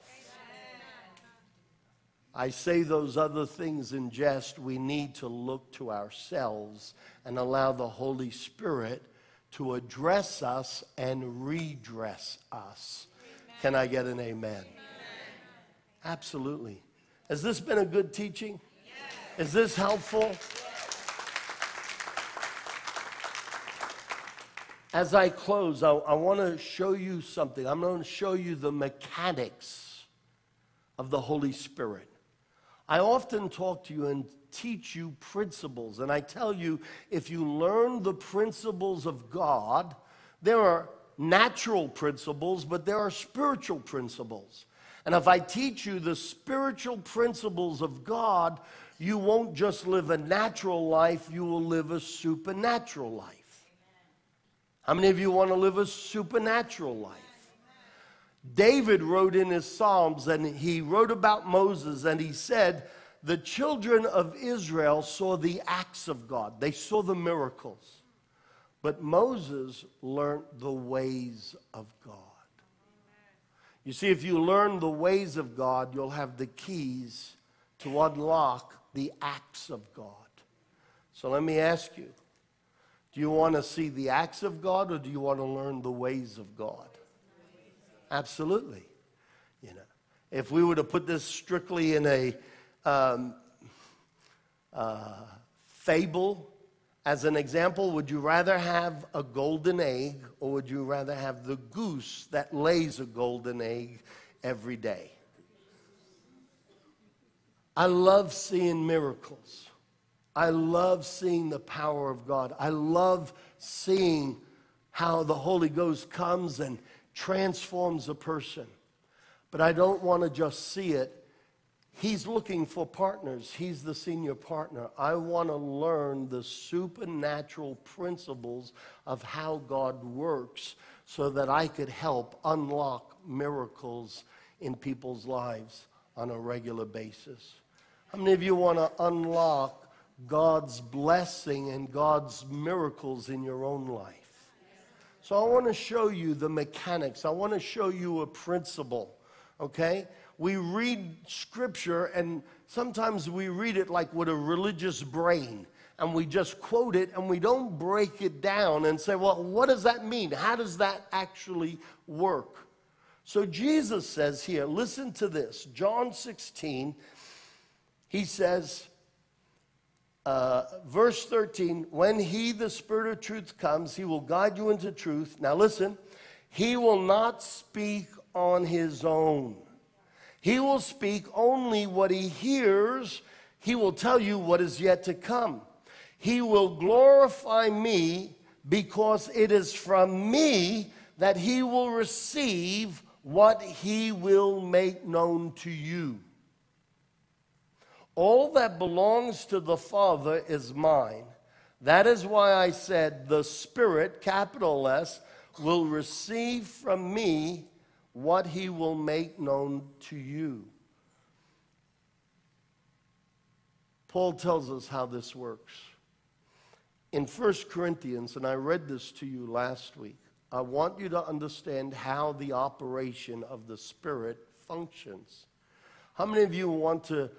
I say those other things in jest. We need to look to ourselves and allow the Holy Spirit to address us and redress us. Amen. Can I get an amen? Amen? Absolutely. Has this been a good teaching? Yes. Is this helpful? Yes. As I close, I want to show you something. I'm going to show you the mechanics of the Holy Spirit. I often talk to you and teach you principles. And I tell you, if you learn the principles of God, there are natural principles, but there are spiritual principles. And if I teach you the spiritual principles of God, you won't just live a natural life, you will live a supernatural life. How many of you want to live a supernatural life? David wrote in his Psalms, and he wrote about Moses, and he said, the children of Israel saw the acts of God. They saw the miracles. But Moses learned the ways of God. You see, if you learn the ways of God, you'll have the keys to unlock the acts of God. So let me ask you, do you want to see the acts of God, or do you want to learn the ways of God? Absolutely. You know, if we were to put this strictly in a fable as an example, would you rather have a golden egg, or would you rather have the goose that lays a golden egg every day? I love seeing miracles. I love seeing the power of God. I love seeing how the Holy Ghost comes and transforms a person. But I don't want to just see it. He's looking for partners. He's the senior partner. I want to learn the supernatural principles of how God works so that I could help unlock miracles in people's lives on a regular basis. How many of you want to unlock God's blessing and God's miracles in your own life? So I want to show you the mechanics. I want to show you a principle, okay? We read Scripture, and sometimes we read it like with a religious brain, and we just quote it, and we don't break it down and say, well, what does that mean? How does that actually work? So Jesus says here, listen to this, John 16, he says, verse 13, when He, the Spirit of truth, comes, He will guide you into truth. Now listen, He will not speak on His own. He will speak only what He hears. He will tell you what is yet to come. He will glorify me, because it is from me that He will receive what He will make known to you. All that belongs to the Father is mine. That is why I said the Spirit, capital S, will receive from me what he will make known to you. Paul tells us how this works. In 1 Corinthians, and I read this to you last week, I want you to understand how the operation of the Spirit functions. How many of you want to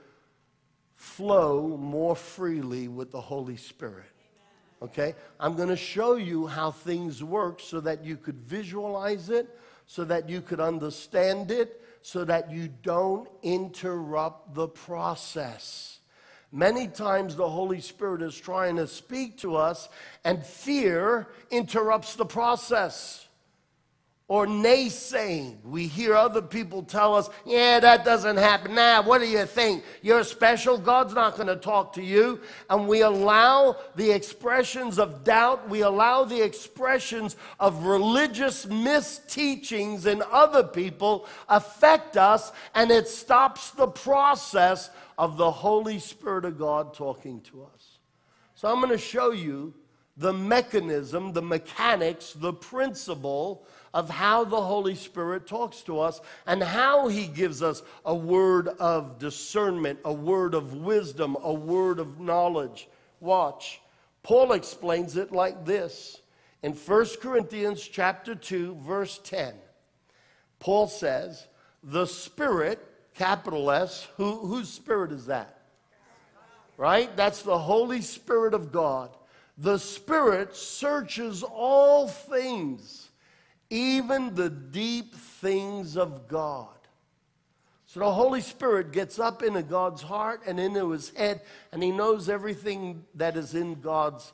flow more freely with the Holy Spirit? Okay? I'm going to show you how things work so that you could visualize it, so that you could understand it, so that you don't interrupt the process. Many times the Holy Spirit is trying to speak to us, and fear interrupts the process. Or naysaying. We hear other people tell us, yeah, that doesn't happen. Nah, what do you think? You're special? God's not going to talk to you. And we allow the expressions of doubt. We allow the expressions of religious misteachings in other people affect us, and it stops the process of the Holy Spirit of God talking to us. So I'm going to show you the mechanism, the mechanics, the principle of how the Holy Spirit talks to us and how he gives us a word of discernment, a word of wisdom, a word of knowledge. Watch. Paul explains it like this. In 1 Corinthians chapter 2, verse 10, Paul says, the Spirit, capital S, whose Spirit is that? Right? That's the Holy Spirit of God. The Spirit searches all things, even the deep things of God. So the Holy Spirit gets up into God's heart and into his head, and he knows everything that is in God's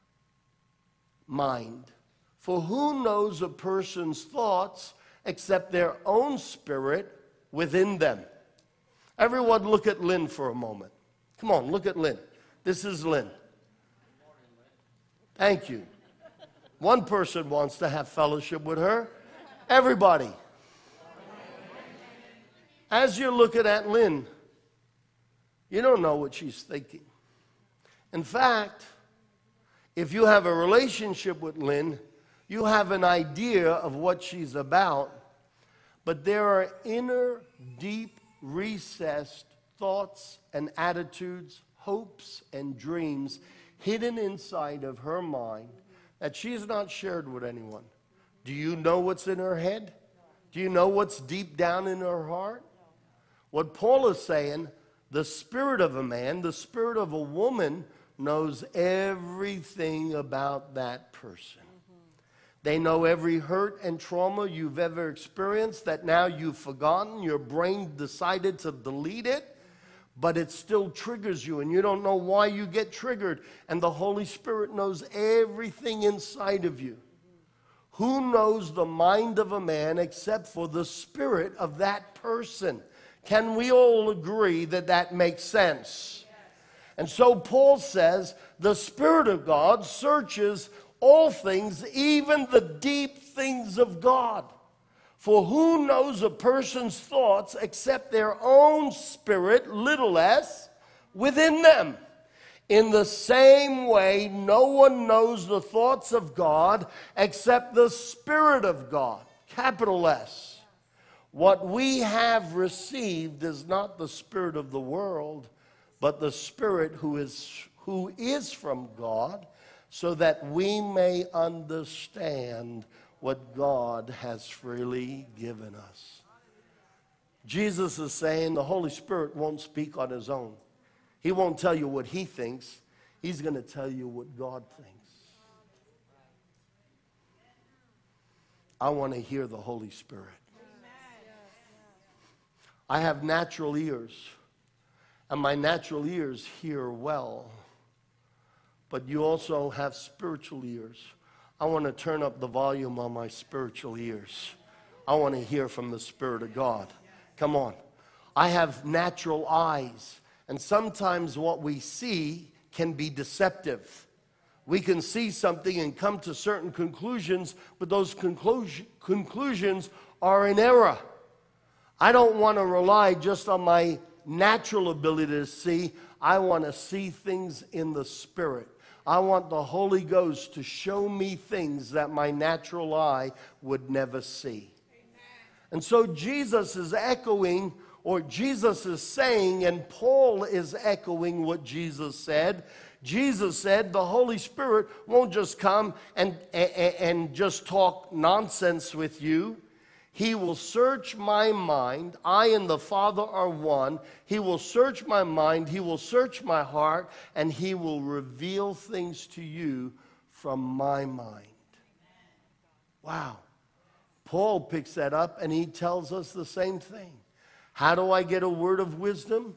mind. For who knows a person's thoughts except their own spirit within them? Everyone look at Lynn for a moment. Come on, look at Lynn. This is Lynn. Thank you. One person wants to have fellowship with her. Everybody. As you're looking at Lynn, you don't know what she's thinking. In fact, if you have a relationship with Lynn, you have an idea of what she's about, but there are inner, deep, recessed thoughts and attitudes, hopes and dreams hidden inside of her mind that she's not shared with anyone. Do you know what's in her head? Do you know what's deep down in her heart? What Paul is saying, the spirit of a man, the spirit of a woman knows everything about that person. They know every hurt and trauma you've ever experienced that now you've forgotten. Your brain decided to delete it, but it still triggers you, and you don't know why you get triggered. And the Holy Spirit knows everything inside of you. Who knows the mind of a man except for the spirit of that person? Can we all agree that that makes sense? And so Paul says, the Spirit of God searches all things, even the deep things of God. For who knows a person's thoughts except their own spirit, little s, within them? In the same way, no one knows the thoughts of God except the Spirit of God, capital S. What we have received is not the spirit of the world, but the Spirit who is from God, so that we may understand what God has freely given us. Jesus is saying the Holy Spirit won't speak on his own. He won't tell you what he thinks. He's going to tell you what God thinks. I want to hear the Holy Spirit. I have natural ears, and my natural ears hear well. But you also have spiritual ears. I want to turn up the volume on my spiritual ears. I want to hear from the Spirit of God. Come on. I have natural eyes, and sometimes what we see can be deceptive. We can see something and come to certain conclusions, but those conclusions are in error. I don't want to rely just on my natural ability to see. I want to see things in the Spirit. I want the Holy Ghost to show me things that my natural eye would never see. And so Jesus is echoing, or Jesus is saying, and Paul is echoing what Jesus said. Jesus said the Holy Spirit won't just come and just talk nonsense with you. He will search my mind. I and the Father are one. He will search my mind. He will search my heart. And he will reveal things to you from my mind. Wow. Paul picks that up and he tells us the same thing. How do I get a word of wisdom?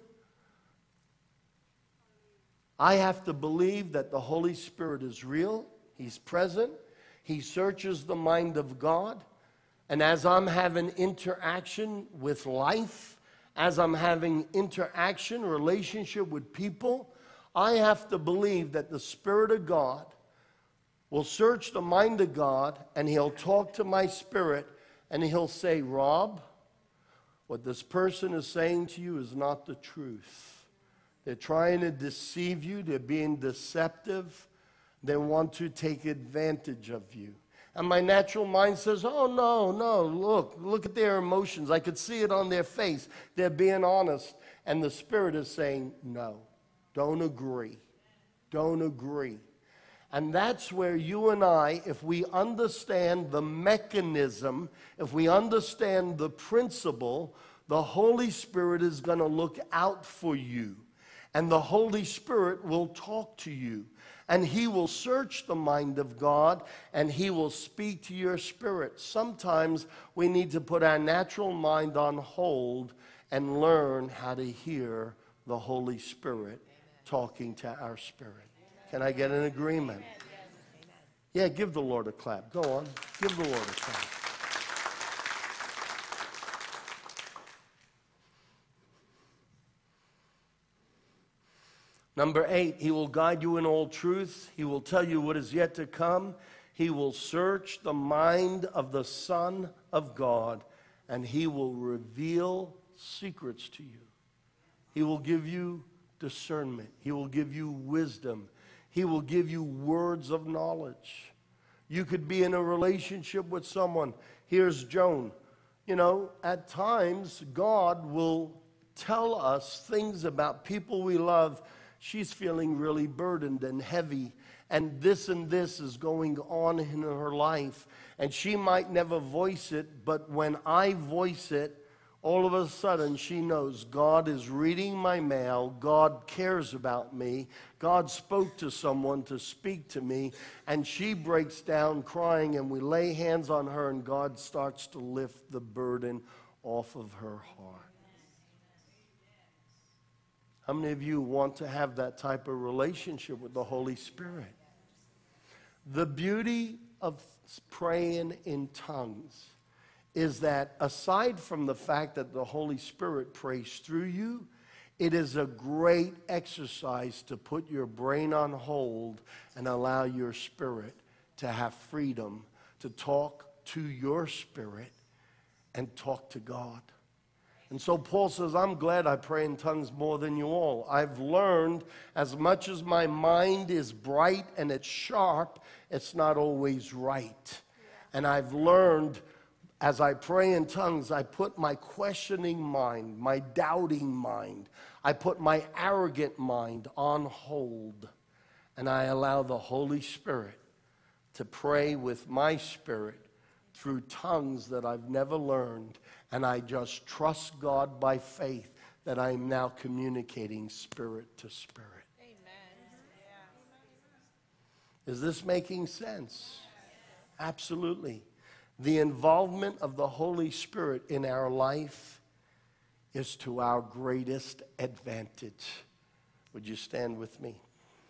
I have to believe that the Holy Spirit is real. He's present. He searches the mind of God. And as I'm having interaction with life, as I'm having interaction, relationship with people, I have to believe that the Spirit of God will search the mind of God, and he'll talk to my spirit, and he'll say, Rob, what this person is saying to you is not the truth. They're trying to deceive you. They're being deceptive. They want to take advantage of you. And my natural mind says, oh, no, look at their emotions. I could see it on their face. They're being honest. And the Spirit is saying, no, don't agree. Don't agree. And that's where you and I, if we understand the mechanism, if we understand the principle, the Holy Spirit is going to look out for you. And the Holy Spirit will talk to you. And he will search the mind of God, and he will speak to your spirit. Sometimes we need to put our natural mind on hold and learn how to hear the Holy Spirit talking to our spirit. Can I get an agreement? Yeah, give the Lord a clap. Go on. Give the Lord a clap. Number 8, he will guide you in all truth. He will tell you what is yet to come. He will search the mind of the Son of God, and he will reveal secrets to you. He will give you discernment. He will give you wisdom. He will give you words of knowledge. You could be in a relationship with someone. Here's Joan. You know, at times, God will tell us things about people we love. She's feeling really burdened and heavy, and this is going on in her life. And she might never voice it, but when I voice it, all of a sudden she knows God is reading my mail, God cares about me, God spoke to someone to speak to me, and she breaks down crying, and we lay hands on her, and God starts to lift the burden off of her heart. How many of you want to have that type of relationship with the Holy Spirit? The beauty of praying in tongues is that aside from the fact that the Holy Spirit prays through you, it is a great exercise to put your brain on hold and allow your spirit to have freedom to talk to your spirit and talk to God. And so Paul says, I'm glad I pray in tongues more than you all. I've learned as much as my mind is bright and it's sharp, it's not always right. And I've learned as I pray in tongues, I put my questioning mind, my doubting mind, I put my arrogant mind on hold. And I allow the Holy Spirit to pray with my spirit through tongues that I've never learned. And I just trust God by faith that I'm now communicating spirit to spirit. Amen. Is this making sense? Absolutely. The involvement of the Holy Spirit in our life is to our greatest advantage. Would you stand with me?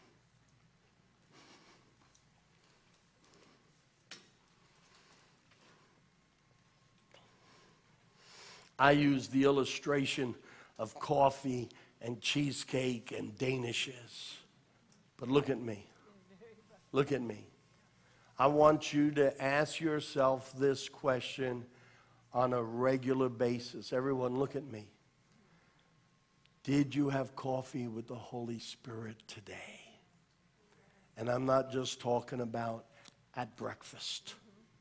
I use the illustration of coffee and cheesecake and danishes. But look at me. Look at me. I want you to ask yourself this question on a regular basis. Everyone, look at me. Did you have coffee with the Holy Spirit today? And I'm not just talking about at breakfast.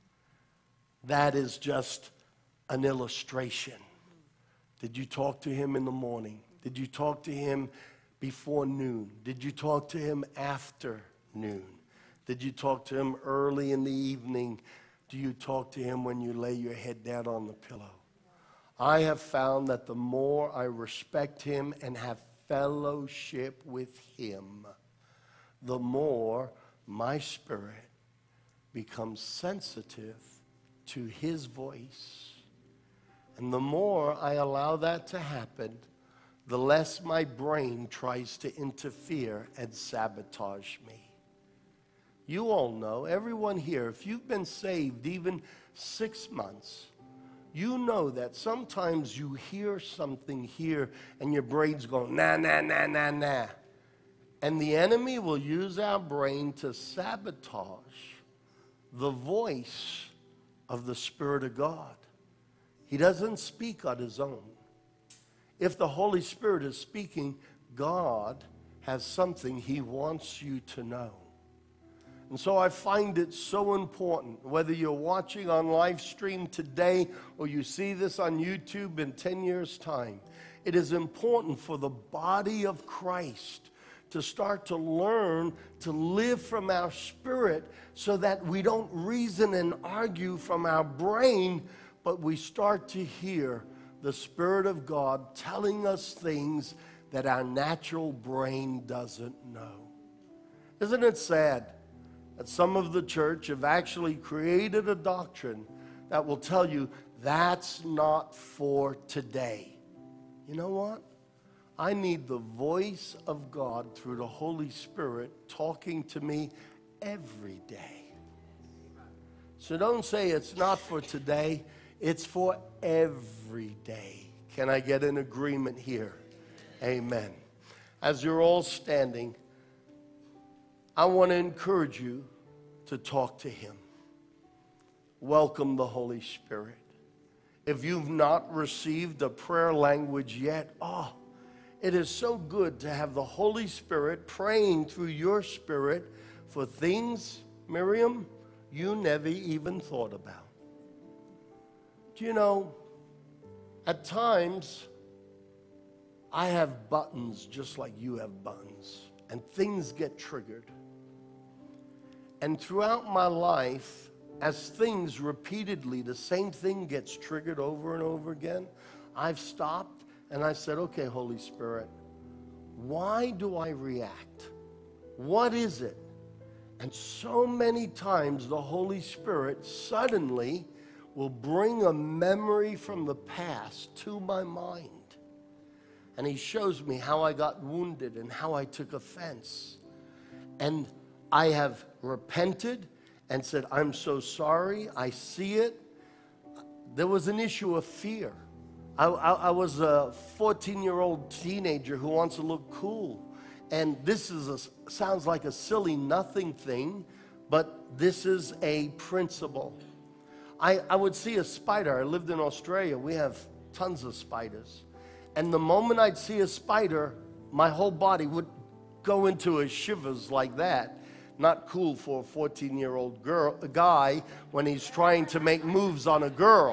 That is just an illustration. Did you talk to him in the morning? Did you talk to him before noon? Did you talk to him after noon? Did you talk to him early in the evening? Do you talk to him when you lay your head down on the pillow? I have found that the more I respect him and have fellowship with him, the more my spirit becomes sensitive to his voice. And the more I allow that to happen, the less my brain tries to interfere and sabotage me. You all know, everyone here, if you've been saved even 6 months, you know that sometimes you hear something here and your brain's going, nah, nah, nah, nah, nah. And the enemy will use our brain to sabotage the voice of the Spirit of God. He doesn't speak on his own. If the Holy Spirit is speaking, God has something he wants you to know. And so I find it so important, whether you're watching on live stream today or you see this on YouTube in 10 years' time, it is important for the body of Christ to start to learn to live from our spirit so that we don't reason and argue from our brain, but we start to hear the Spirit of God telling us things that our natural brain doesn't know. Isn't it sad that some of the church have actually created a doctrine that will tell you that's not for today? You know what? I need the voice of God through the Holy Spirit talking to me every day. So don't say it's not for today, it's for every day. Can I get an agreement here? Amen. As you're all standing, I want to encourage you to talk to him. Welcome the Holy Spirit. If you've not received a prayer language yet, it is so good to have the Holy Spirit praying through your spirit for things, Miriam, you never even thought about. Do you know, at times, I have buttons just like you have buttons, and things get triggered. And throughout my life, as things repeatedly, the same thing gets triggered over and over again, I've stopped and I said, okay, Holy Spirit, why do I react? What is it? And so many times the Holy Spirit suddenly will bring a memory from the past to my mind. And he shows me how I got wounded and how I took offense. And I have repented and said, I'm so sorry, I see it. There was an issue of fear. I was a 14-year-old teenager who wants to look cool. And this sounds like a silly nothing thing, but this is a principle. I would see a spider. I lived in Australia. We have tons of spiders. And the moment I'd see a spider, my whole body would go into a shivers like that. Not cool for a 14-year-old guy when he's trying to make moves on a girl.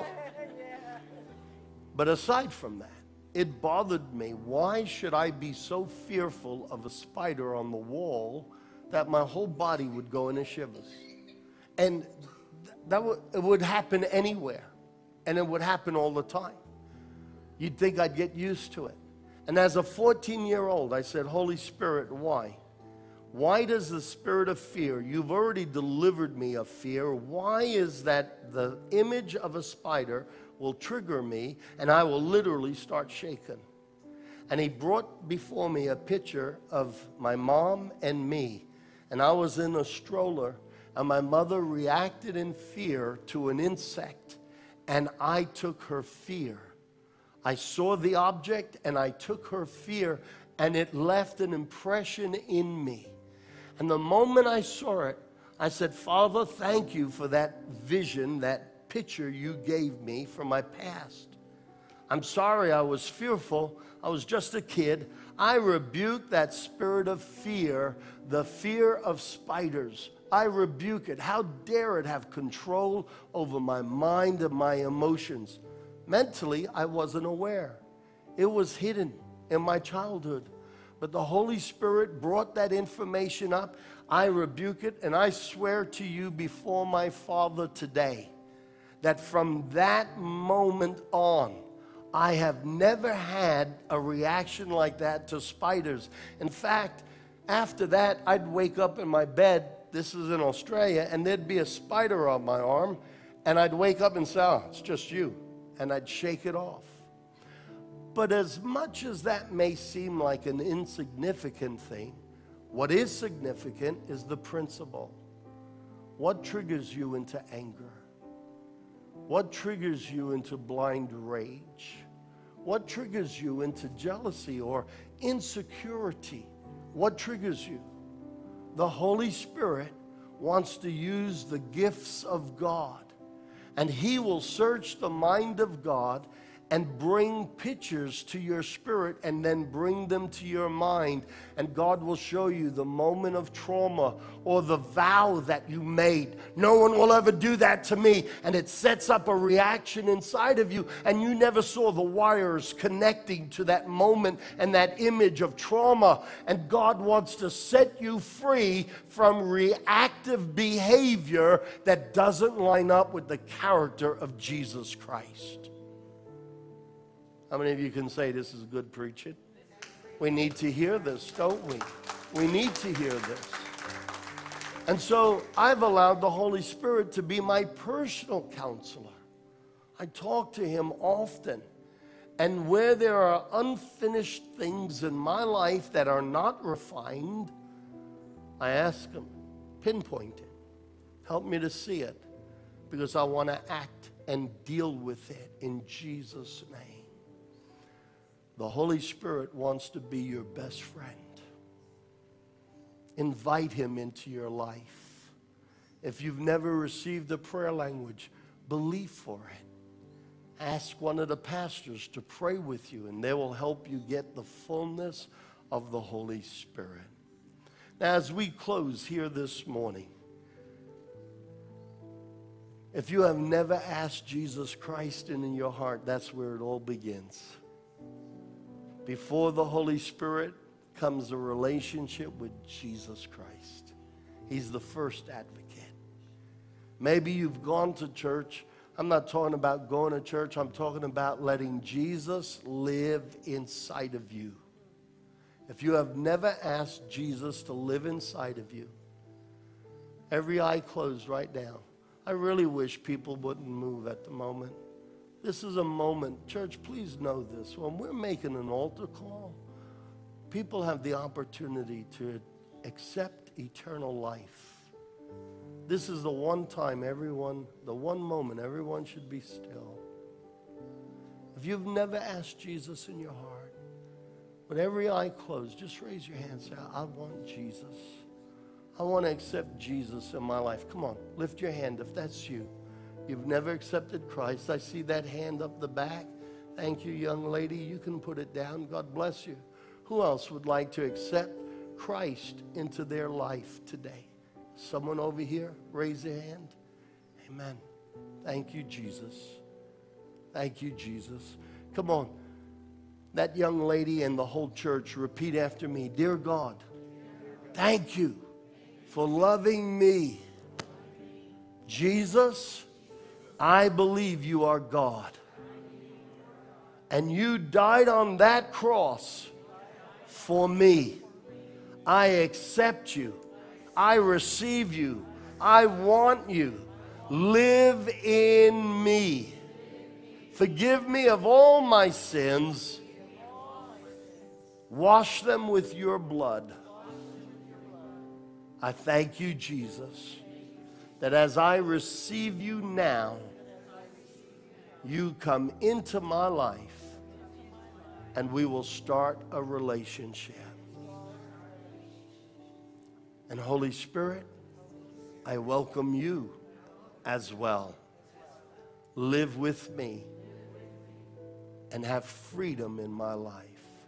But aside from that, it bothered me. Why should I be so fearful of a spider on the wall that my whole body would go into shivers? And it would happen anywhere. And it would happen all the time. You'd think I'd get used to it. And as a 14-year-old, I said, Holy Spirit, why? Why does the spirit of fear, you've already delivered me of fear, why is that the image of a spider will trigger me and I will literally start shaking? And he brought before me a picture of my mom and me. And I was in a stroller and my mother reacted in fear to an insect and I took her fear. I saw the object and I took her fear and it left an impression in me. And the moment I saw it, I said, Father, thank you for that vision, that picture you gave me from my past. I'm sorry I was fearful. I was just a kid. I rebuked that spirit of fear, the fear of spiders. I rebuke it. How dare it have control over my mind and my emotions? Mentally, I wasn't aware. It was hidden in my childhood. But the Holy Spirit brought that information up. I rebuke it, and I swear to you before my Father today that from that moment on, I have never had a reaction like that to spiders. In fact, after that, I'd wake up in my bed, this is in Australia, and there'd be a spider on my arm, and I'd wake up and say, oh, it's just you, and I'd shake it off. But as much as that may seem like an insignificant thing, what is significant is the principle. What triggers you into anger? What triggers you into blind rage? What triggers you into jealousy or insecurity? What triggers you? The Holy Spirit wants to use the gifts of God, and He will search the mind of God and bring pictures to your spirit and then bring them to your mind. And God will show you the moment of trauma or the vow that you made. No one will ever do that to me. And it sets up a reaction inside of you. And you never saw the wires connecting to that moment and that image of trauma. And God wants to set you free from reactive behavior that doesn't line up with the character of Jesus Christ. How many of you can say this is good preaching? We need to hear this, don't we? We need to hear this. And so I've allowed the Holy Spirit to be my personal counselor. I talk to Him often. And where there are unfinished things in my life that are not refined, I ask Him, pinpoint it. Help me to see it, because I want to act and deal with it in Jesus' name. The Holy Spirit wants to be your best friend. Invite Him into your life. If you've never received a prayer language, believe for it. Ask one of the pastors to pray with you, and they will help you get the fullness of the Holy Spirit. Now, as we close here this morning, if you have never asked Jesus Christ in your heart, that's where it all begins. Before the Holy Spirit comes a relationship with Jesus Christ. He's the first advocate. Maybe you've gone to church. I'm not talking about going to church. I'm talking about letting Jesus live inside of you. If you have never asked Jesus to live inside of you, every eye closed right now. I really wish people wouldn't move at the moment. This is a moment, church, please know this. When we're making an altar call, people have the opportunity to accept eternal life. This is the one time the one moment everyone should be still. If you've never asked Jesus in your heart, with every eye closed, just raise your hand and say, I want Jesus. I want to accept Jesus in my life. Come on, lift your hand if that's you. You've never accepted Christ. I see that hand up the back. Thank you, young lady. You can put it down. God bless you. Who else would like to accept Christ into their life today? Someone over here, raise your hand. Amen. Thank you, Jesus. Thank you, Jesus. Come on. That young lady and the whole church, repeat after me. Dear God, thank you for loving me. Jesus, I believe you are God. And you died on that cross for me. I accept you. I receive you. I want you. Live in me. Forgive me of all my sins. Wash them with your blood. I thank you, Jesus, that as I receive you now, you come into my life and we will start a relationship. And Holy Spirit, I welcome you as well. Live with me and have freedom in my life.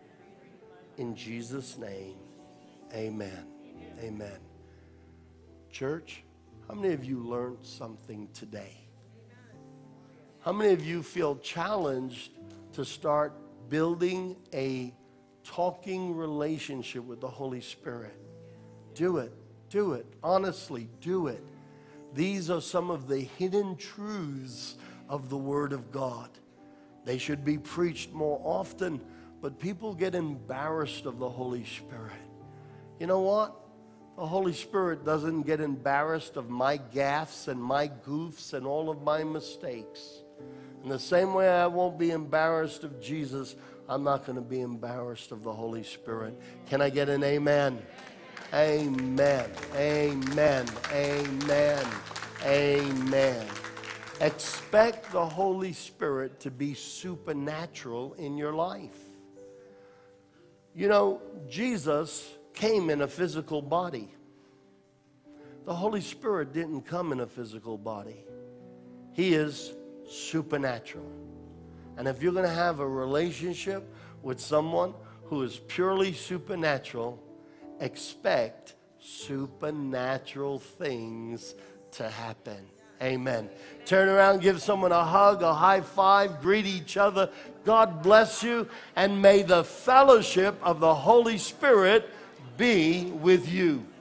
In Jesus' name, amen. Amen. Church, how many of you learned something today? How many of you feel challenged to start building a talking relationship with the Holy Spirit? Do it. Do it. Honestly, do it. These are some of the hidden truths of the Word of God. They should be preached more often, but people get embarrassed of the Holy Spirit. You know what? The Holy Spirit doesn't get embarrassed of my gaffes and my goofs and all of my mistakes. In the same way I won't be embarrassed of Jesus, I'm not going to be embarrassed of the Holy Spirit. Can I get an amen? Amen. Amen. Amen. Amen. Expect the Holy Spirit to be supernatural in your life. You know, Jesus came in a physical body. The Holy Spirit didn't come in a physical body. He is supernatural. And if you're going to have a relationship with someone who is purely supernatural, expect supernatural things to happen. Amen. Turn around, give someone a hug, a high five, greet each other. God bless you, and may the fellowship of the Holy Spirit be with you.